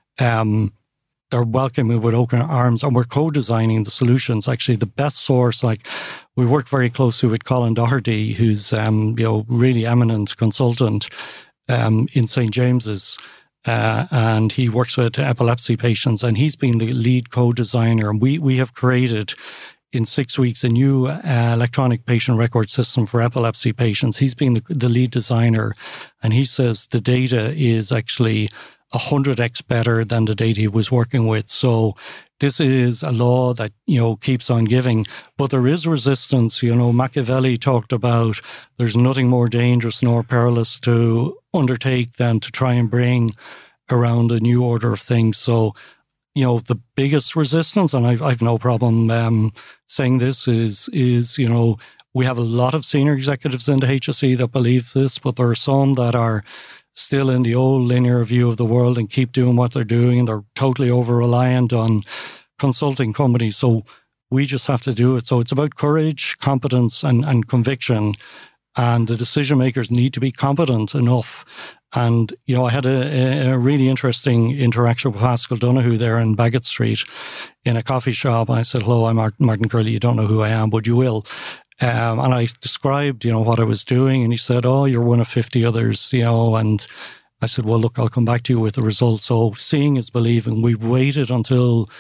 um, they're welcoming with open arms, and we're co-designing the solutions. Actually, the best source, like we work very closely with Colin Doherty, who's um, you know really eminent consultant um, in Saint James's, uh, and he works with epilepsy patients, and he's been the lead co-designer. And we we have created in six weeks a new uh, electronic patient record system for epilepsy patients. He's been the, the lead designer, and he says the data is actually one hundred X better than the data he was working with. So this is a law that, you know, keeps on giving. But there is resistance. You know, Machiavelli talked about there's nothing more dangerous nor perilous to undertake than to try and bring around a new order of things. So, you know, the biggest resistance, and I've, I've no problem um, saying this, is, is, you know, we have a lot of senior executives in the H S E that believe this, but there are some that are still in the old linear view of the world and keep doing what they're doing, and they're totally over-reliant on consulting companies. So we just have to do it. So it's about courage, competence, and, and conviction. And the decision makers need to be competent enough. And, you know, I had a, a really interesting interaction with Pascal Donoghue there in Bagot Street in a coffee shop. I said, hello, I'm Martin Curley. You don't know who I am, but you will. Um, and I described, you know, what I was doing, and he said, oh, you're one of fifty others, you know, and I said, well, look, I'll come back to you with the results. So seeing is believing. We've waited until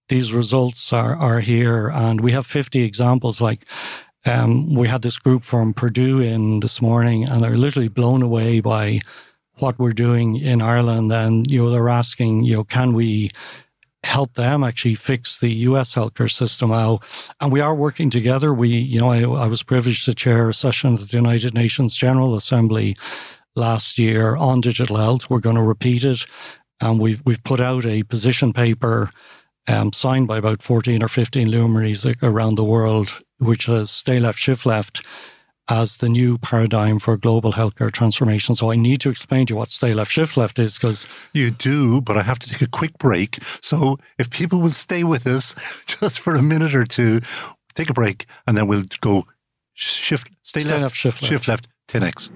these results are, are here, and we have fifty examples. Like um, we had this group from Purdue in this morning, and they're literally blown away by what we're doing in Ireland. And, you know, they're asking, you know, can we help them actually fix the U S healthcare system now? And we are working together. We, you know, I, I was privileged to chair a session at the United Nations General Assembly last year on digital health. We're going to repeat it. And we've, we've put out a position paper um, signed by about fourteen or fifteen luminaries around the world, which has stay left, shift left as the new paradigm for global healthcare transformation. So I need to explain to you what stay left, shift left is, because...
You do, but I have to take a quick break. So if people will stay with us just for a minute or two, take a break, and then we'll go shift, stay,
stay
left,
left, shift left.
Shift left, ten X.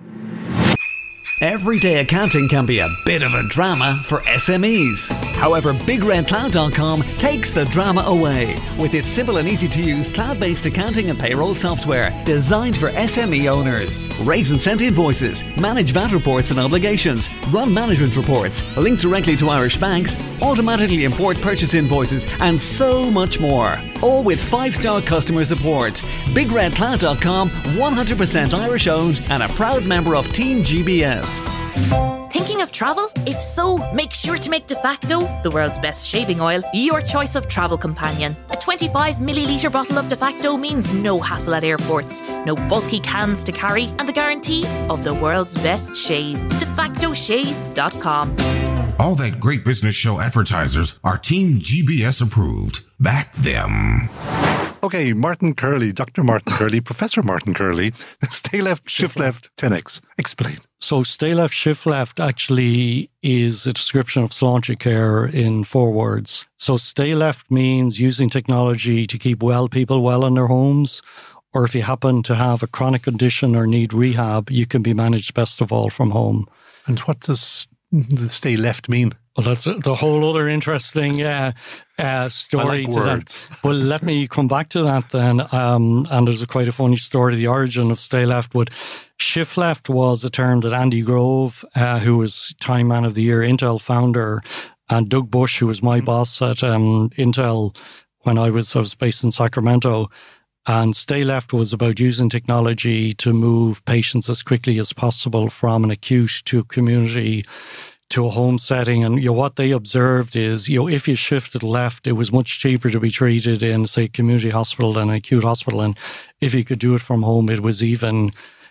Everyday accounting can be a bit of a drama for S M Es. However, Big Red Cloud dot com takes the drama away with its simple and easy to use cloud-based accounting and payroll software designed for S M E owners. Raise and send invoices, manage V A T reports and obligations, run management reports, link directly to Irish banks, automatically import purchase invoices, and so much more. All with five-star customer support. Big Red Cloud dot com, one hundred percent Irish owned and a proud member of Team G B S.
Thinking of travel? If so, make sure to make De Facto, the world's best shaving oil, your choice of travel companion. A twenty-five millilitre bottle of De Facto means no hassle at airports, no bulky cans to carry, and the guarantee of the world's best shave. de facto shave dot com.
All That Great Business Show advertisers are Team G B S approved. Back them.
Okay, Martin Curley, Doctor Martin Curley, Professor Martin Curley, stay left, shift left, ten X. Explain.
So stay left, shift left actually is a description of Sláinte care in four words. So stay left means using technology to keep well people well in their homes, or if you happen to have a chronic condition or need rehab, you can be managed best of all from home.
And what does the stay left mean?
Well, that's the whole other interesting uh, uh, story.
I like
to
words.
That. Well, let me come back to that then. Um, and there's a quite a funny story, the origin of stay left. But shift left was a term that Andy Grove, uh, who was Time Man of the Year, Intel founder, and Doug Bush, who was my boss at um, Intel when I was, I was based in Sacramento. And stay left was about using technology to move patients as quickly as possible from an acute to a community to a home setting. And you know, what they observed is, you know, if you shifted left, it was much cheaper to be treated in, say, community hospital than an acute hospital. And if you could do it from home, it was even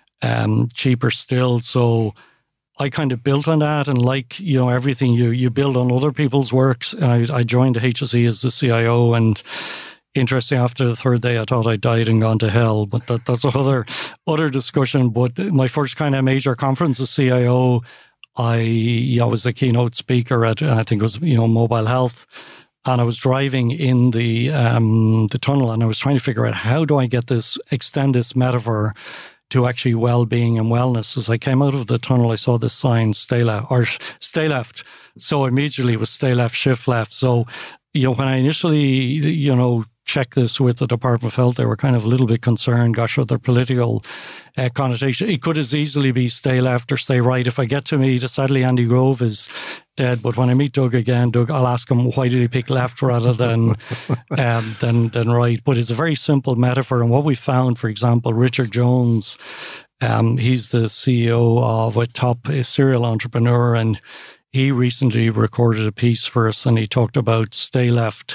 um, cheaper still. So I kind of built on that, and like, you know, everything you, you build on other people's works. I, I joined the H S E as the C I O, and interesting, after the third day, I thought I died and gone to hell, but that, that's another other discussion. But my first kind of major conference as C I O, I yeah, was a keynote speaker at, I think it was, you know, Mobile Health. And I was driving in the um, the tunnel, and I was trying to figure out, how do I get this, extend this metaphor to actually well-being and wellness. As I came out of the tunnel, I saw this sign, stay left, or stay left. So immediately it was stay left, shift left. So, you know, when I initially, you know, checked this with the Department of Health, they were kind of a little bit concerned, gosh, with their political uh, connotation. It could as easily be stay left or stay right. If I get to meet, sadly, Andy Grove is dead, but when I meet Doug again, Doug, I'll ask him, why did he pick left rather than um, than, than right? But it's a very simple metaphor. And what we found, for example, Richard Jones, um, he's the C E O of a top a serial entrepreneur, and he recently recorded a piece for us, and he talked about stay left,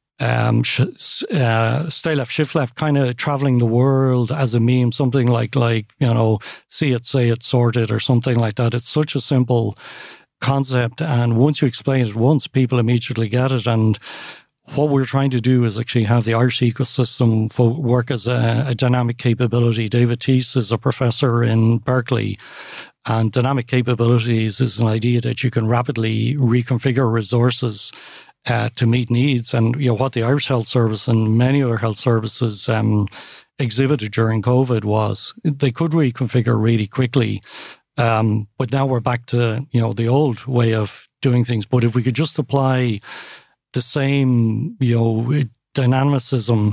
Um, sh- uh, stay left, shift left, kind of traveling the world as a meme, something like, like, you know, see it, say it, sort it, or something like that. It's such a simple concept. And once you explain it once, people immediately get it. And what we're trying to do is actually have the Irish ecosystem fo- work as a, a dynamic capability. David Teese is a professor in Berkeley, and dynamic capabilities is an idea that you can rapidly reconfigure resources Uh, to meet needs. And, you know, what the Irish Health Service and many other health services um, exhibited during COVID was they could reconfigure really quickly. Um, but now we're back to, you know, the old way of doing things. But if we could just apply the same, you know, dynamicism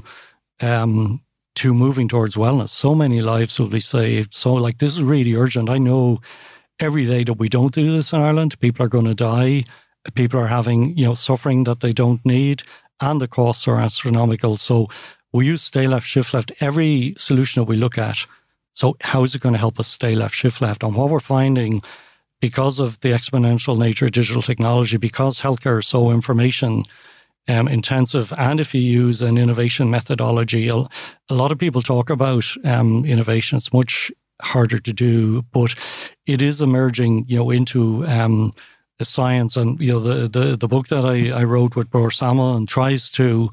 um, to moving towards wellness, so many lives will be saved. So, like, this is really urgent. I know every day that we don't do this in Ireland, people are going to die. People are having, you know, suffering that they don't need. and the costs are astronomical. So we use stay left, shift left, every solution that we look at. So how is it going to help us stay left, shift left? And what we're finding, because of the exponential nature of digital technology, because healthcare is so information um, intensive, and if you use an innovation methodology, a, a lot of people talk about um, innovation. It's much harder to do, but it is emerging, you know, into um, the science. And, you know, the, the, the book that I, I wrote with Bor Salmon tries to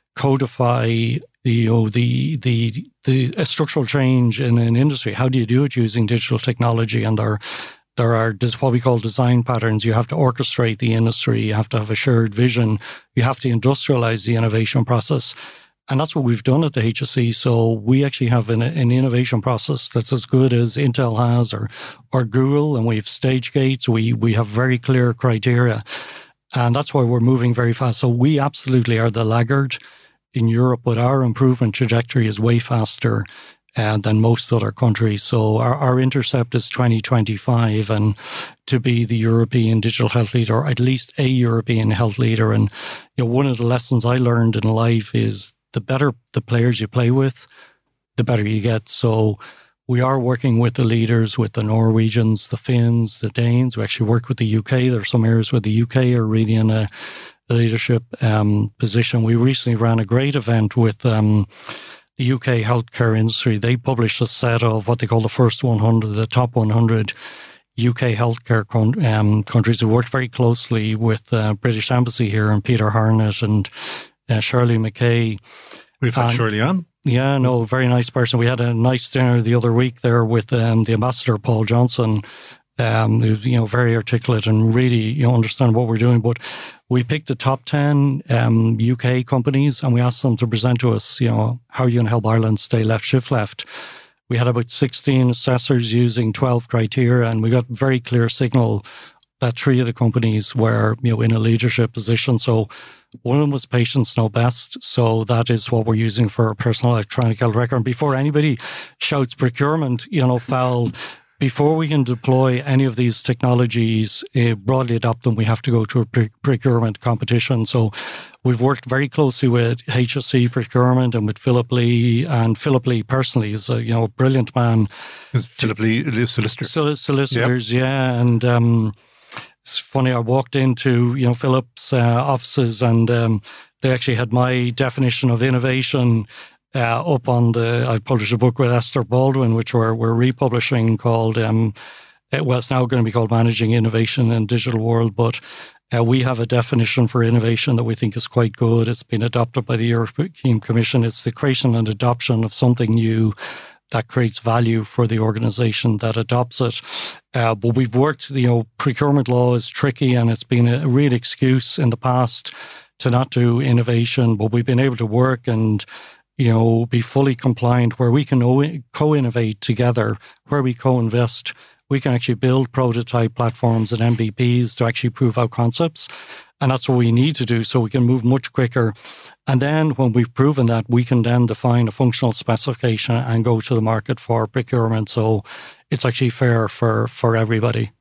codify the, you know, the, the, the a structural change in an industry. How do you do it using digital technology? And there, there are this, what we call design patterns. You have to orchestrate the industry. You have to have a shared vision. You have to industrialize the innovation process. And that's what we've done at the H S E. So we actually have an, an innovation process that's as good as Intel has or or Google, and we have stage gates. We we have very clear criteria. And that's why we're moving very fast. So we absolutely are the laggard in Europe, but our improvement trajectory is way faster uh, than most other countries. So our, our intercept is twenty twenty-five, and to be the European digital health leader, or at least a European health leader. And you know, one of the lessons I learned in life is the better the players you play with, the better you get. So we are working with the leaders, with the Norwegians, the Finns, the Danes. We actually work with the U K. There are some areas where the U K are really in a leadership um, position. We recently ran a great event with um, the U K healthcare industry. They published a set of what they call the first one hundred, the top one hundred U K healthcare con- um, countries. We worked very closely with the uh, British Embassy here and Peter Harnett and Uh, Shirley McKay.
We've had
and,
Shirley on.
Yeah, no, very nice person. We had a nice dinner the other week there with um, the ambassador, Paul Johnson, um, who's, you know, very articulate and really, you know, understand what we're doing. But we picked the top ten um, U K companies and we asked them to present to us, you know, how are you going to help Ireland stay left, shift left? We had about sixteen assessors using twelve criteria, and we got very clear signal that three of the companies were, you know, in a leadership position. So one of them was Patients Know Best. So that is what we're using for a personal electronic health record. And before anybody shouts procurement, you know, foul, before we can deploy any of these technologies, uh, broadly adopt them, we have to go to a pre- procurement competition. So we've worked very closely with H S E procurement and with Philip Lee. And Philip Lee personally is a, you know, a brilliant man.
Is Philip Lee a solicitor?
Sol- solicitors, yep. yeah. And, um, it's funny, I walked into, you know, Philip's uh, offices and um, they actually had my definition of innovation uh, up on the, I published a book with Esther Baldwin, which we're, we're republishing called, um, it, well, it's now going to be called Managing Innovation in Digital World, but uh, we have a definition for innovation that we think is quite good. It's been adopted by the European Commission. It's the creation and adoption of something new that creates value for the organization that adopts it. Uh, but we've worked, you know, procurement law is tricky and it's been a real excuse in the past to not do innovation, but we've been able to work and, you know, be fully compliant where we can co-innovate together, where we co-invest. We can actually build prototype platforms and M V Ps to actually prove out concepts. And that's what we need to do so we can move much quicker. And then when we've proven that, we can then define a functional specification and go to the market for procurement. So it's actually fair for, for everybody.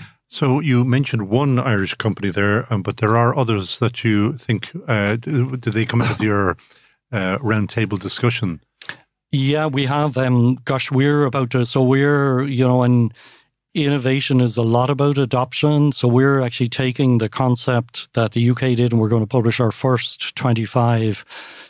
So you mentioned one Irish company there, um, but there are others that you think, uh, did they come out of your uh, roundtable discussion?
Yeah, we have. Um, gosh, we're about to, so we're, you know, and innovation is a lot about adoption. So we're actually taking the concept that the U K did and we're going to publish our first twenty-five.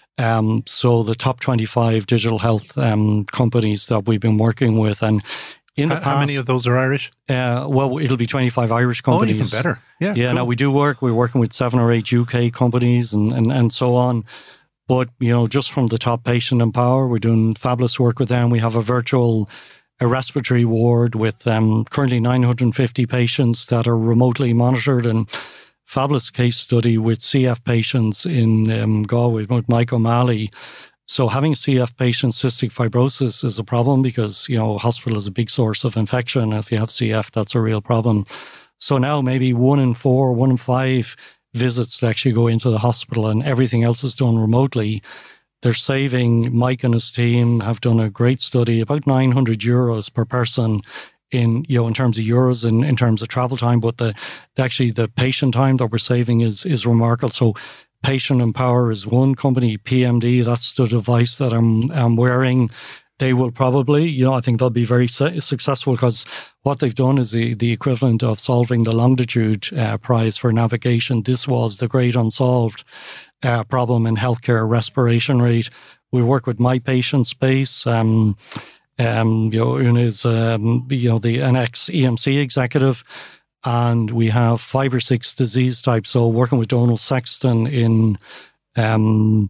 Um, so the top twenty-five digital health um, companies that we've been working with. And in the
how,
past,
how many of those are Irish?
Uh, well, it'll be twenty-five Irish companies.
Oh, even better. Yeah.
Yeah. Cool. Now we do work. We're working with seven or eight U K companies and, and, and so on. But, you know, just from the top Patient Empower, we're doing fabulous work with them. We have a virtual a respiratory ward with um, currently nine hundred fifty patients that are remotely monitored, and fabulous case study with C F patients in um, Galway with Mike O'Malley. So having C F patients, cystic fibrosis is a problem because, you know, hospital is a big source of infection. If you have C F, that's a real problem. So now maybe one in four, one in five visits to actually go into the hospital and everything else is done remotely. They're saving, Mike and his team have done a great study, about nine hundred euros per person in, you know, in terms of euros and in terms of travel time. But the actually the patient time that we're saving is is remarkable. So Patient Empower is one company. P M D, that's the device that I'm, I'm wearing. They will probably, you know, I think they'll be very su- successful because what they've done is the, the equivalent of solving the Longitude uh, Prize for navigation. This was the great unsolved uh, problem in healthcare, respiration rate. We work with My Patient Space. Um, um, you know, Una is, um, you know, the N X E M C executive. And we have five or six disease types. So working with Donald Sexton in um,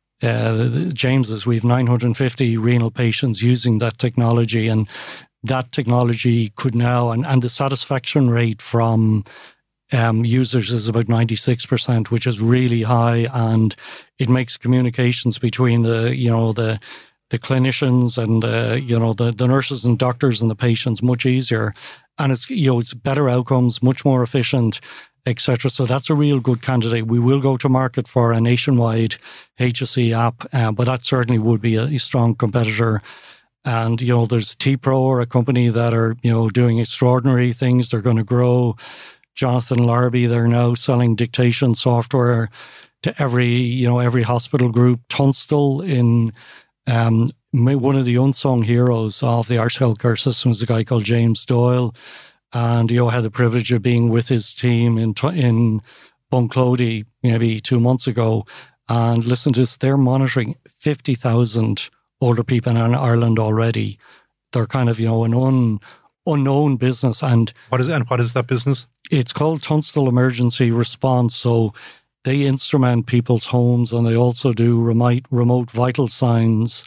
uh, James's, we have nine hundred fifty renal patients using that technology. And that technology could now, and, and the satisfaction rate from um, users is about ninety-six percent, which is really high. And it makes communications between the, you know, the the clinicians and, uh, you know, the, the nurses and doctors and the patients much easier. And it's, you know, it's better outcomes, much more efficient, et cetera. So that's a real good candidate. We will go to market for a nationwide H S E app, uh, but that certainly would be a, a strong competitor. And, you know, there's T-Pro, a company that are, you know, doing extraordinary things. They're going to grow. Jonathan Larby, they're now selling dictation software to every, you know, every hospital group. Tunstall in um, one of the unsung heroes of the Irish healthcare system is a guy called James Doyle. And, you know, I had the privilege of being with his team in in Bunclody maybe two months ago. And listen to this, they're monitoring fifty thousand older people in Ireland already. They're kind of, you know, an un, unknown business. And
what is and what is that business?
It's called Tunstall Emergency Response. So they instrument people's homes, and they also do remote remote vital signs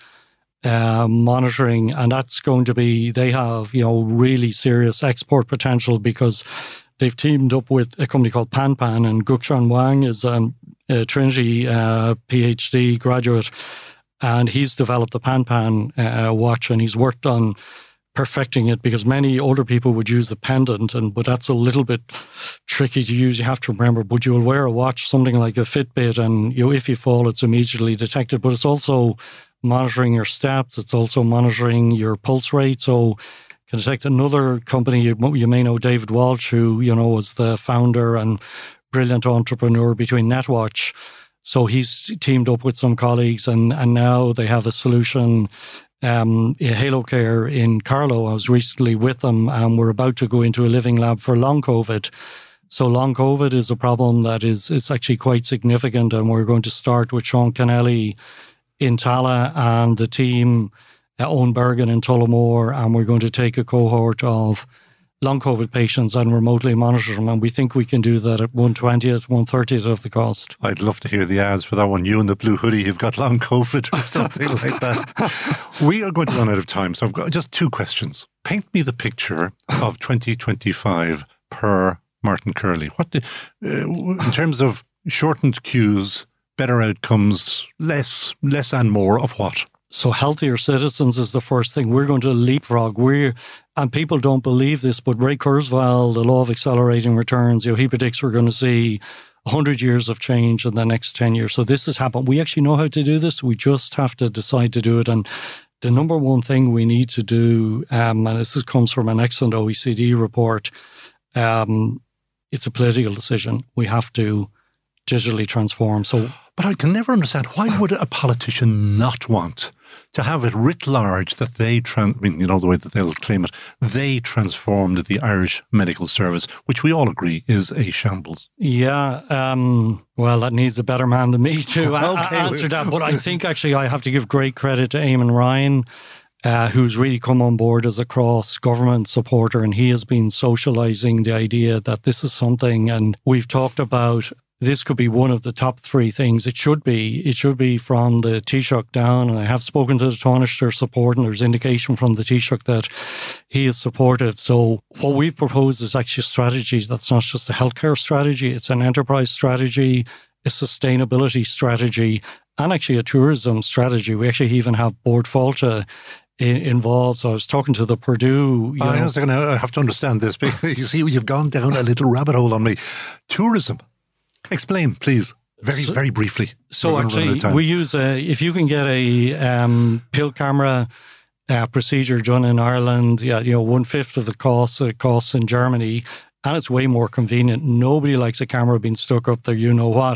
uh, monitoring. And that's going to be, they have, you know, really serious export potential because they've teamed up with a company called PanPan, and Gukshan Wang is um, a Trinity uh, PhD graduate, and he's developed the PanPan uh, watch, and he's worked on perfecting it because many older people would use a pendant, and but that's a little bit tricky to use. You have to remember, but you will wear a watch, something like a Fitbit, and you know, if you fall, it's immediately detected. But it's also monitoring your steps. It's also monitoring your pulse rate. So can detect another company, you, you may know David Walsh, who, you know, was the founder and brilliant entrepreneur between NetWatch. So he's teamed up with some colleagues, and, and now they have a solution, um, Halo Care in Carlow. I was recently with them, and we're about to go into a living lab for long COVID. So long COVID is a problem that is it's actually quite significant, and we're going to start with Sean Kennelly in Tala and the team at Owen Bergen in Tullamore, and we're going to take a cohort of long COVID patients and remotely monitor them. And we think we can do that at one twentieth, one thirtieth of the cost.
I'd love to hear the ads for that one. You in the blue hoodie, you've got long COVID or something like that. We are going to run out of time, so I've got just two questions. Paint me the picture of twenty twenty-five per Martin Curley. What the, uh, in terms of shortened queues, better outcomes, less, less and more of what?
So healthier citizens is the first thing. We're going to leapfrog. We're, and people don't believe this, but Ray Kurzweil, the law of accelerating returns, you know, he predicts we're going to see one hundred years of change in the next ten years. So this has happened. We actually know how to do this. We just have to decide to do it. And the number one thing we need to do, um, and this comes from an excellent O E C D report, um, it's a political decision. We have to digitally transform. So,
but I can never understand, why would a politician not want to have it writ large that they, trans- I mean, you know, the way that they'll claim it, they transformed the Irish medical service, which we all agree is a shambles.
Yeah, um, well, that needs a better man than me to okay. a- answer that. But I think actually I have to give great credit to Eamon Ryan, uh, who's really come on board as a cross-government supporter, and he has been socialising the idea that this is something, and we've talked about this could be one of the top three things. It should be. It should be from the Taoiseach down. And I have spoken to the Taoiseach support, and there's indication from the Taoiseach that he is supportive. So what we've proposed is actually a strategy that's not just a healthcare strategy. It's an enterprise strategy, a sustainability strategy, and actually a tourism strategy. We actually even have Bord Fáilte involved. So I was talking to the Purdue. You
I
know,
was going to have to understand this, because you see, you've gone down a little rabbit hole on me. Tourism. Explain, please, very, so, very briefly.
So actually, we use a, if you can get a um, pill camera uh, procedure done in Ireland, yeah, you know, one fifth of the cost it costs in Germany, and it's way more convenient. Nobody likes a camera being stuck up there, you know what.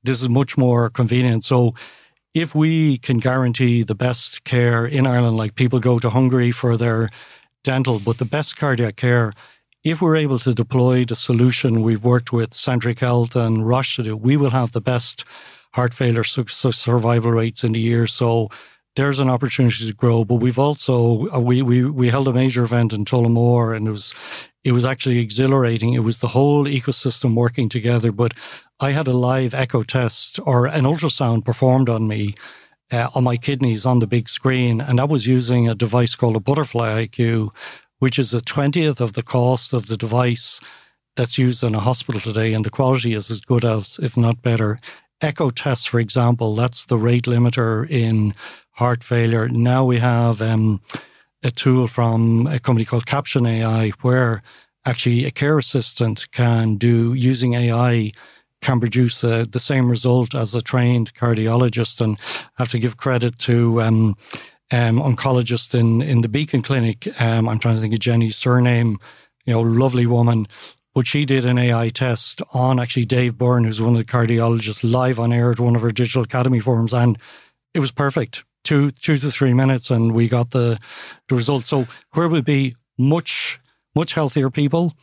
this is much more convenient. So if we can guarantee the best care in Ireland, like people go to Hungary for their dental, but the best cardiac care, if we're able to deploy the solution we've worked with Centric Health and Roche to do, we will have the best heart failure su- su- survival rates in the year. So there's an opportunity to grow. But we've also, uh, we, we we held a major event in Tullamore, and it was it was actually exhilarating. It was the whole ecosystem working together. But I had a live echo test or an ultrasound performed on me, uh, on my kidneys on the big screen. And that was using a device called a Butterfly I Q, which is a twentieth of the cost of the device that's used in a hospital today. And the quality is as good as, if not better. Echo tests, for example, that's the rate limiter in heart failure. Now we have um, a tool from a company called Caption A I, where actually a care assistant can do, using A I, can produce uh, the same result as a trained cardiologist. And I have to give credit to um, um, oncologist in, in the Beacon Clinic. Um, I'm trying to think of Jenny's surname, you know, lovely woman. But she did an A I test on actually Dave Byrne, who's one of the cardiologists, live on air at one of our Digital Academy forums. And it was perfect. Two, two to three minutes, and we got the, the results. So where we'll be much, much healthier people,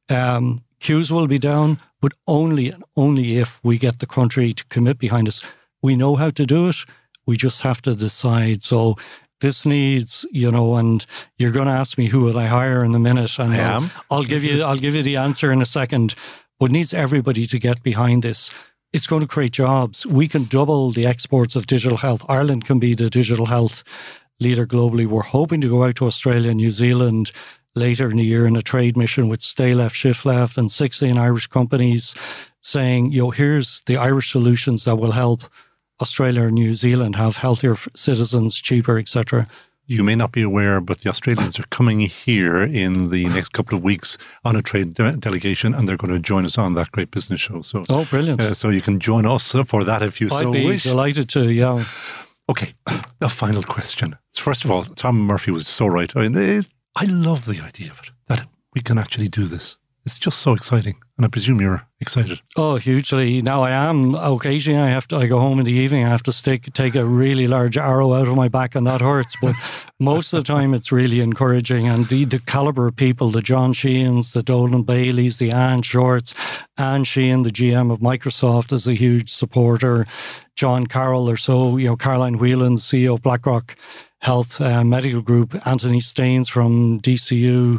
um, queues will be down, but only and only if we get the country to commit behind us. We know how to do it. We just have to decide. So this needs, you know, and you're going to ask me who would I hire in a minute, and
I
I'll,
am.
I'll give you, I'll give you the answer in a second. But it needs everybody to get behind this. It's going to create jobs. We can double the exports of digital health. Ireland can be the digital health leader globally. We're hoping to go out to Australia and New Zealand later in the year in a trade mission with Stay Left, Shift Left and sixteen Irish companies saying, you know, here's the Irish solutions that will help Australia and New Zealand have healthier citizens, cheaper, et cetera.
You may not be aware, but the Australians are coming here in the next couple of weeks on a trade de- delegation, and they're going to join us on that Great Business Show. So,
oh, brilliant!
Uh, so you can join us for that if you
I'd
so
be
wish.
Delighted to, yeah.
Okay, the final question. First of all, Tom Murphy was so right. I mean, they, I love the idea of it, that we can actually do this. It's just so exciting, and I presume you're excited.
Oh, hugely. Now I am. Occasionally I have to, I go home in the evening, I have to stick, take a really large arrow out of my back, and that hurts. But most of the time it's really encouraging. And the, the caliber of people, the John Sheehan's, the Dolan Baileys, the Anne Shorts, Anne Sheehan, the G M of Microsoft, is a huge supporter. John Carroll, or so, you know, Caroline Whelan, C E O of BlackRock Health uh, Medical Group, Anthony Staines from D C U.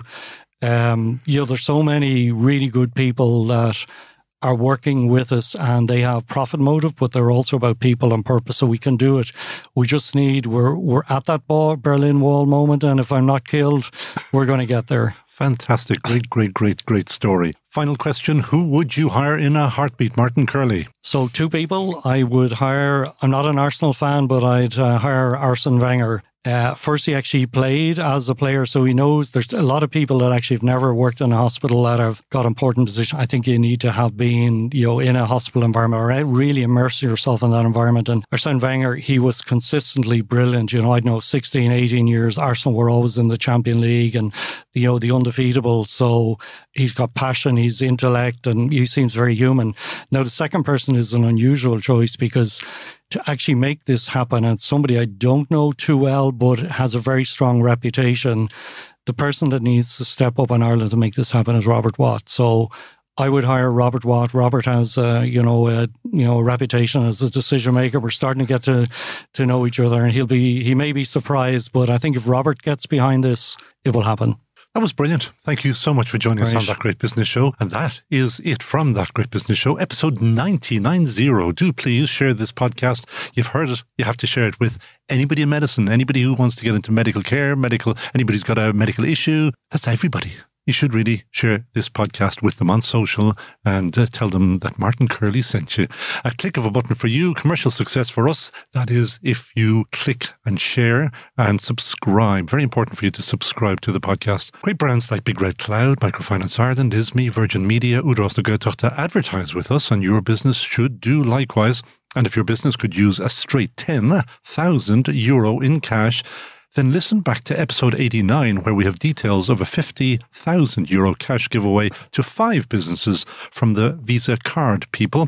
Um, you know, there's so many really good people that are working with us, and they have profit motive, but they're also about people and purpose. So we can do it. We just need, we're we're at that Berlin Wall moment, and if I'm not killed, we're going to get there.
Fantastic. Great, great, great, great story. Final question. Who would you hire in a heartbeat? Martin Curley.
So two people. I would hire, I'm not an Arsenal fan, but I'd uh, hire Arsene Wenger. Uh, first, he actually played as a player, so he knows there's a lot of people that actually have never worked in a hospital that have got important positions. I think you need to have been, you know, in a hospital environment, or really immerse yourself in that environment. And Arsene Wenger, he was consistently brilliant. You know, I know sixteen, eighteen years, Arsenal were always in the Champions League and, you know, the undefeatable. So he's got passion, he's intellect, and he seems very human. Now, the second person is an unusual choice because to actually make this happen, and somebody I don't know too well, but has a very strong reputation, the person that needs to step up in Ireland to make this happen is Robert Watt. So I would hire Robert Watt. Robert has, uh, you know, a, you know, a reputation as a decision maker. We're starting to get to to know each other, and he'll be he may be surprised, but I think if Robert gets behind this, it will happen.
That was brilliant. Thank you so much for joining
Right.
us on That Great Business Show. And that is it from That Great Business Show, episode ninety, nine zero. Do please share this podcast. You've heard it. You have to share it with anybody in medicine, anybody who wants to get into medical care, medical, anybody who's got a medical issue. That's everybody. You should really share this podcast with them on social and uh, tell them that Martin Curley sent you. A click of a button for you, commercial success for us. That is if you click and share and subscribe. Very important for you to subscribe to the podcast. Great brands like Big Red Cloud, Microfinance Ireland, Isme, Virgin Media, Udros to to advertise with us, and your business should do likewise. And if your business could use a straight ten thousand euro in cash, then listen back to episode eighty-nine, where we have details of a fifty thousand euro cash giveaway to five businesses from the Visa card people.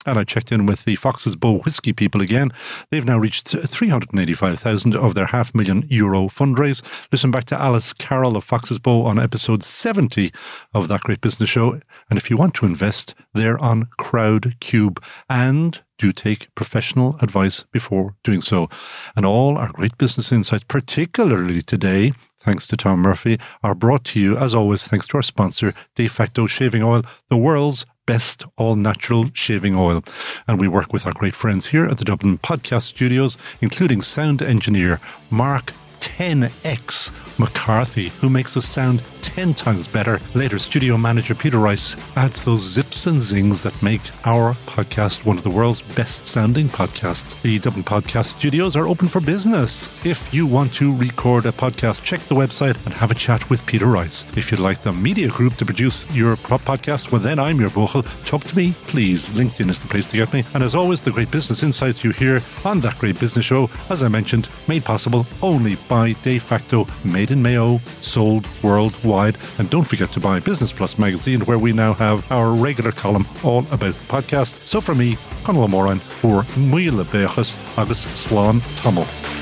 And I checked in with the Fox's Bow Whiskey people again. They've now reached three hundred eighty-five thousand of their half million euro fundraise. Listen back to Alice Carroll of Fox's Bow on episode seventy of That Great Business Show. And if you want to invest, they're on CrowdCube. And do take professional advice before doing so. And all our great business insights, particularly today, thanks to Tom Murphy, are brought to you, as always, thanks to our sponsor, De Facto Shaving Oil, the world's best all-natural shaving oil. And we work with our great friends here at the Dublin Podcast Studios, including sound engineer Mark ten X McCarthy, who makes us sound ten times better. Later, studio manager Peter Rice adds those zips and zings that make our podcast one of the world's best-sounding podcasts. The Dublin Podcast Studios are open for business. If you want to record a podcast, check the website and have a chat with Peter Rice. If you'd like the media group to produce your podcast, well then I'm your bochel. Talk to me, please. LinkedIn is the place to get me. And as always, the great business insights you hear on That Great Business Show, as I mentioned, made possible only by De Facto, made in Mayo, sold worldwide. And don't forget to buy Business Plus magazine, where we now have our regular column all about the podcast. So for me, Conal Moran, for Muile Beachas agus Slán Tamil.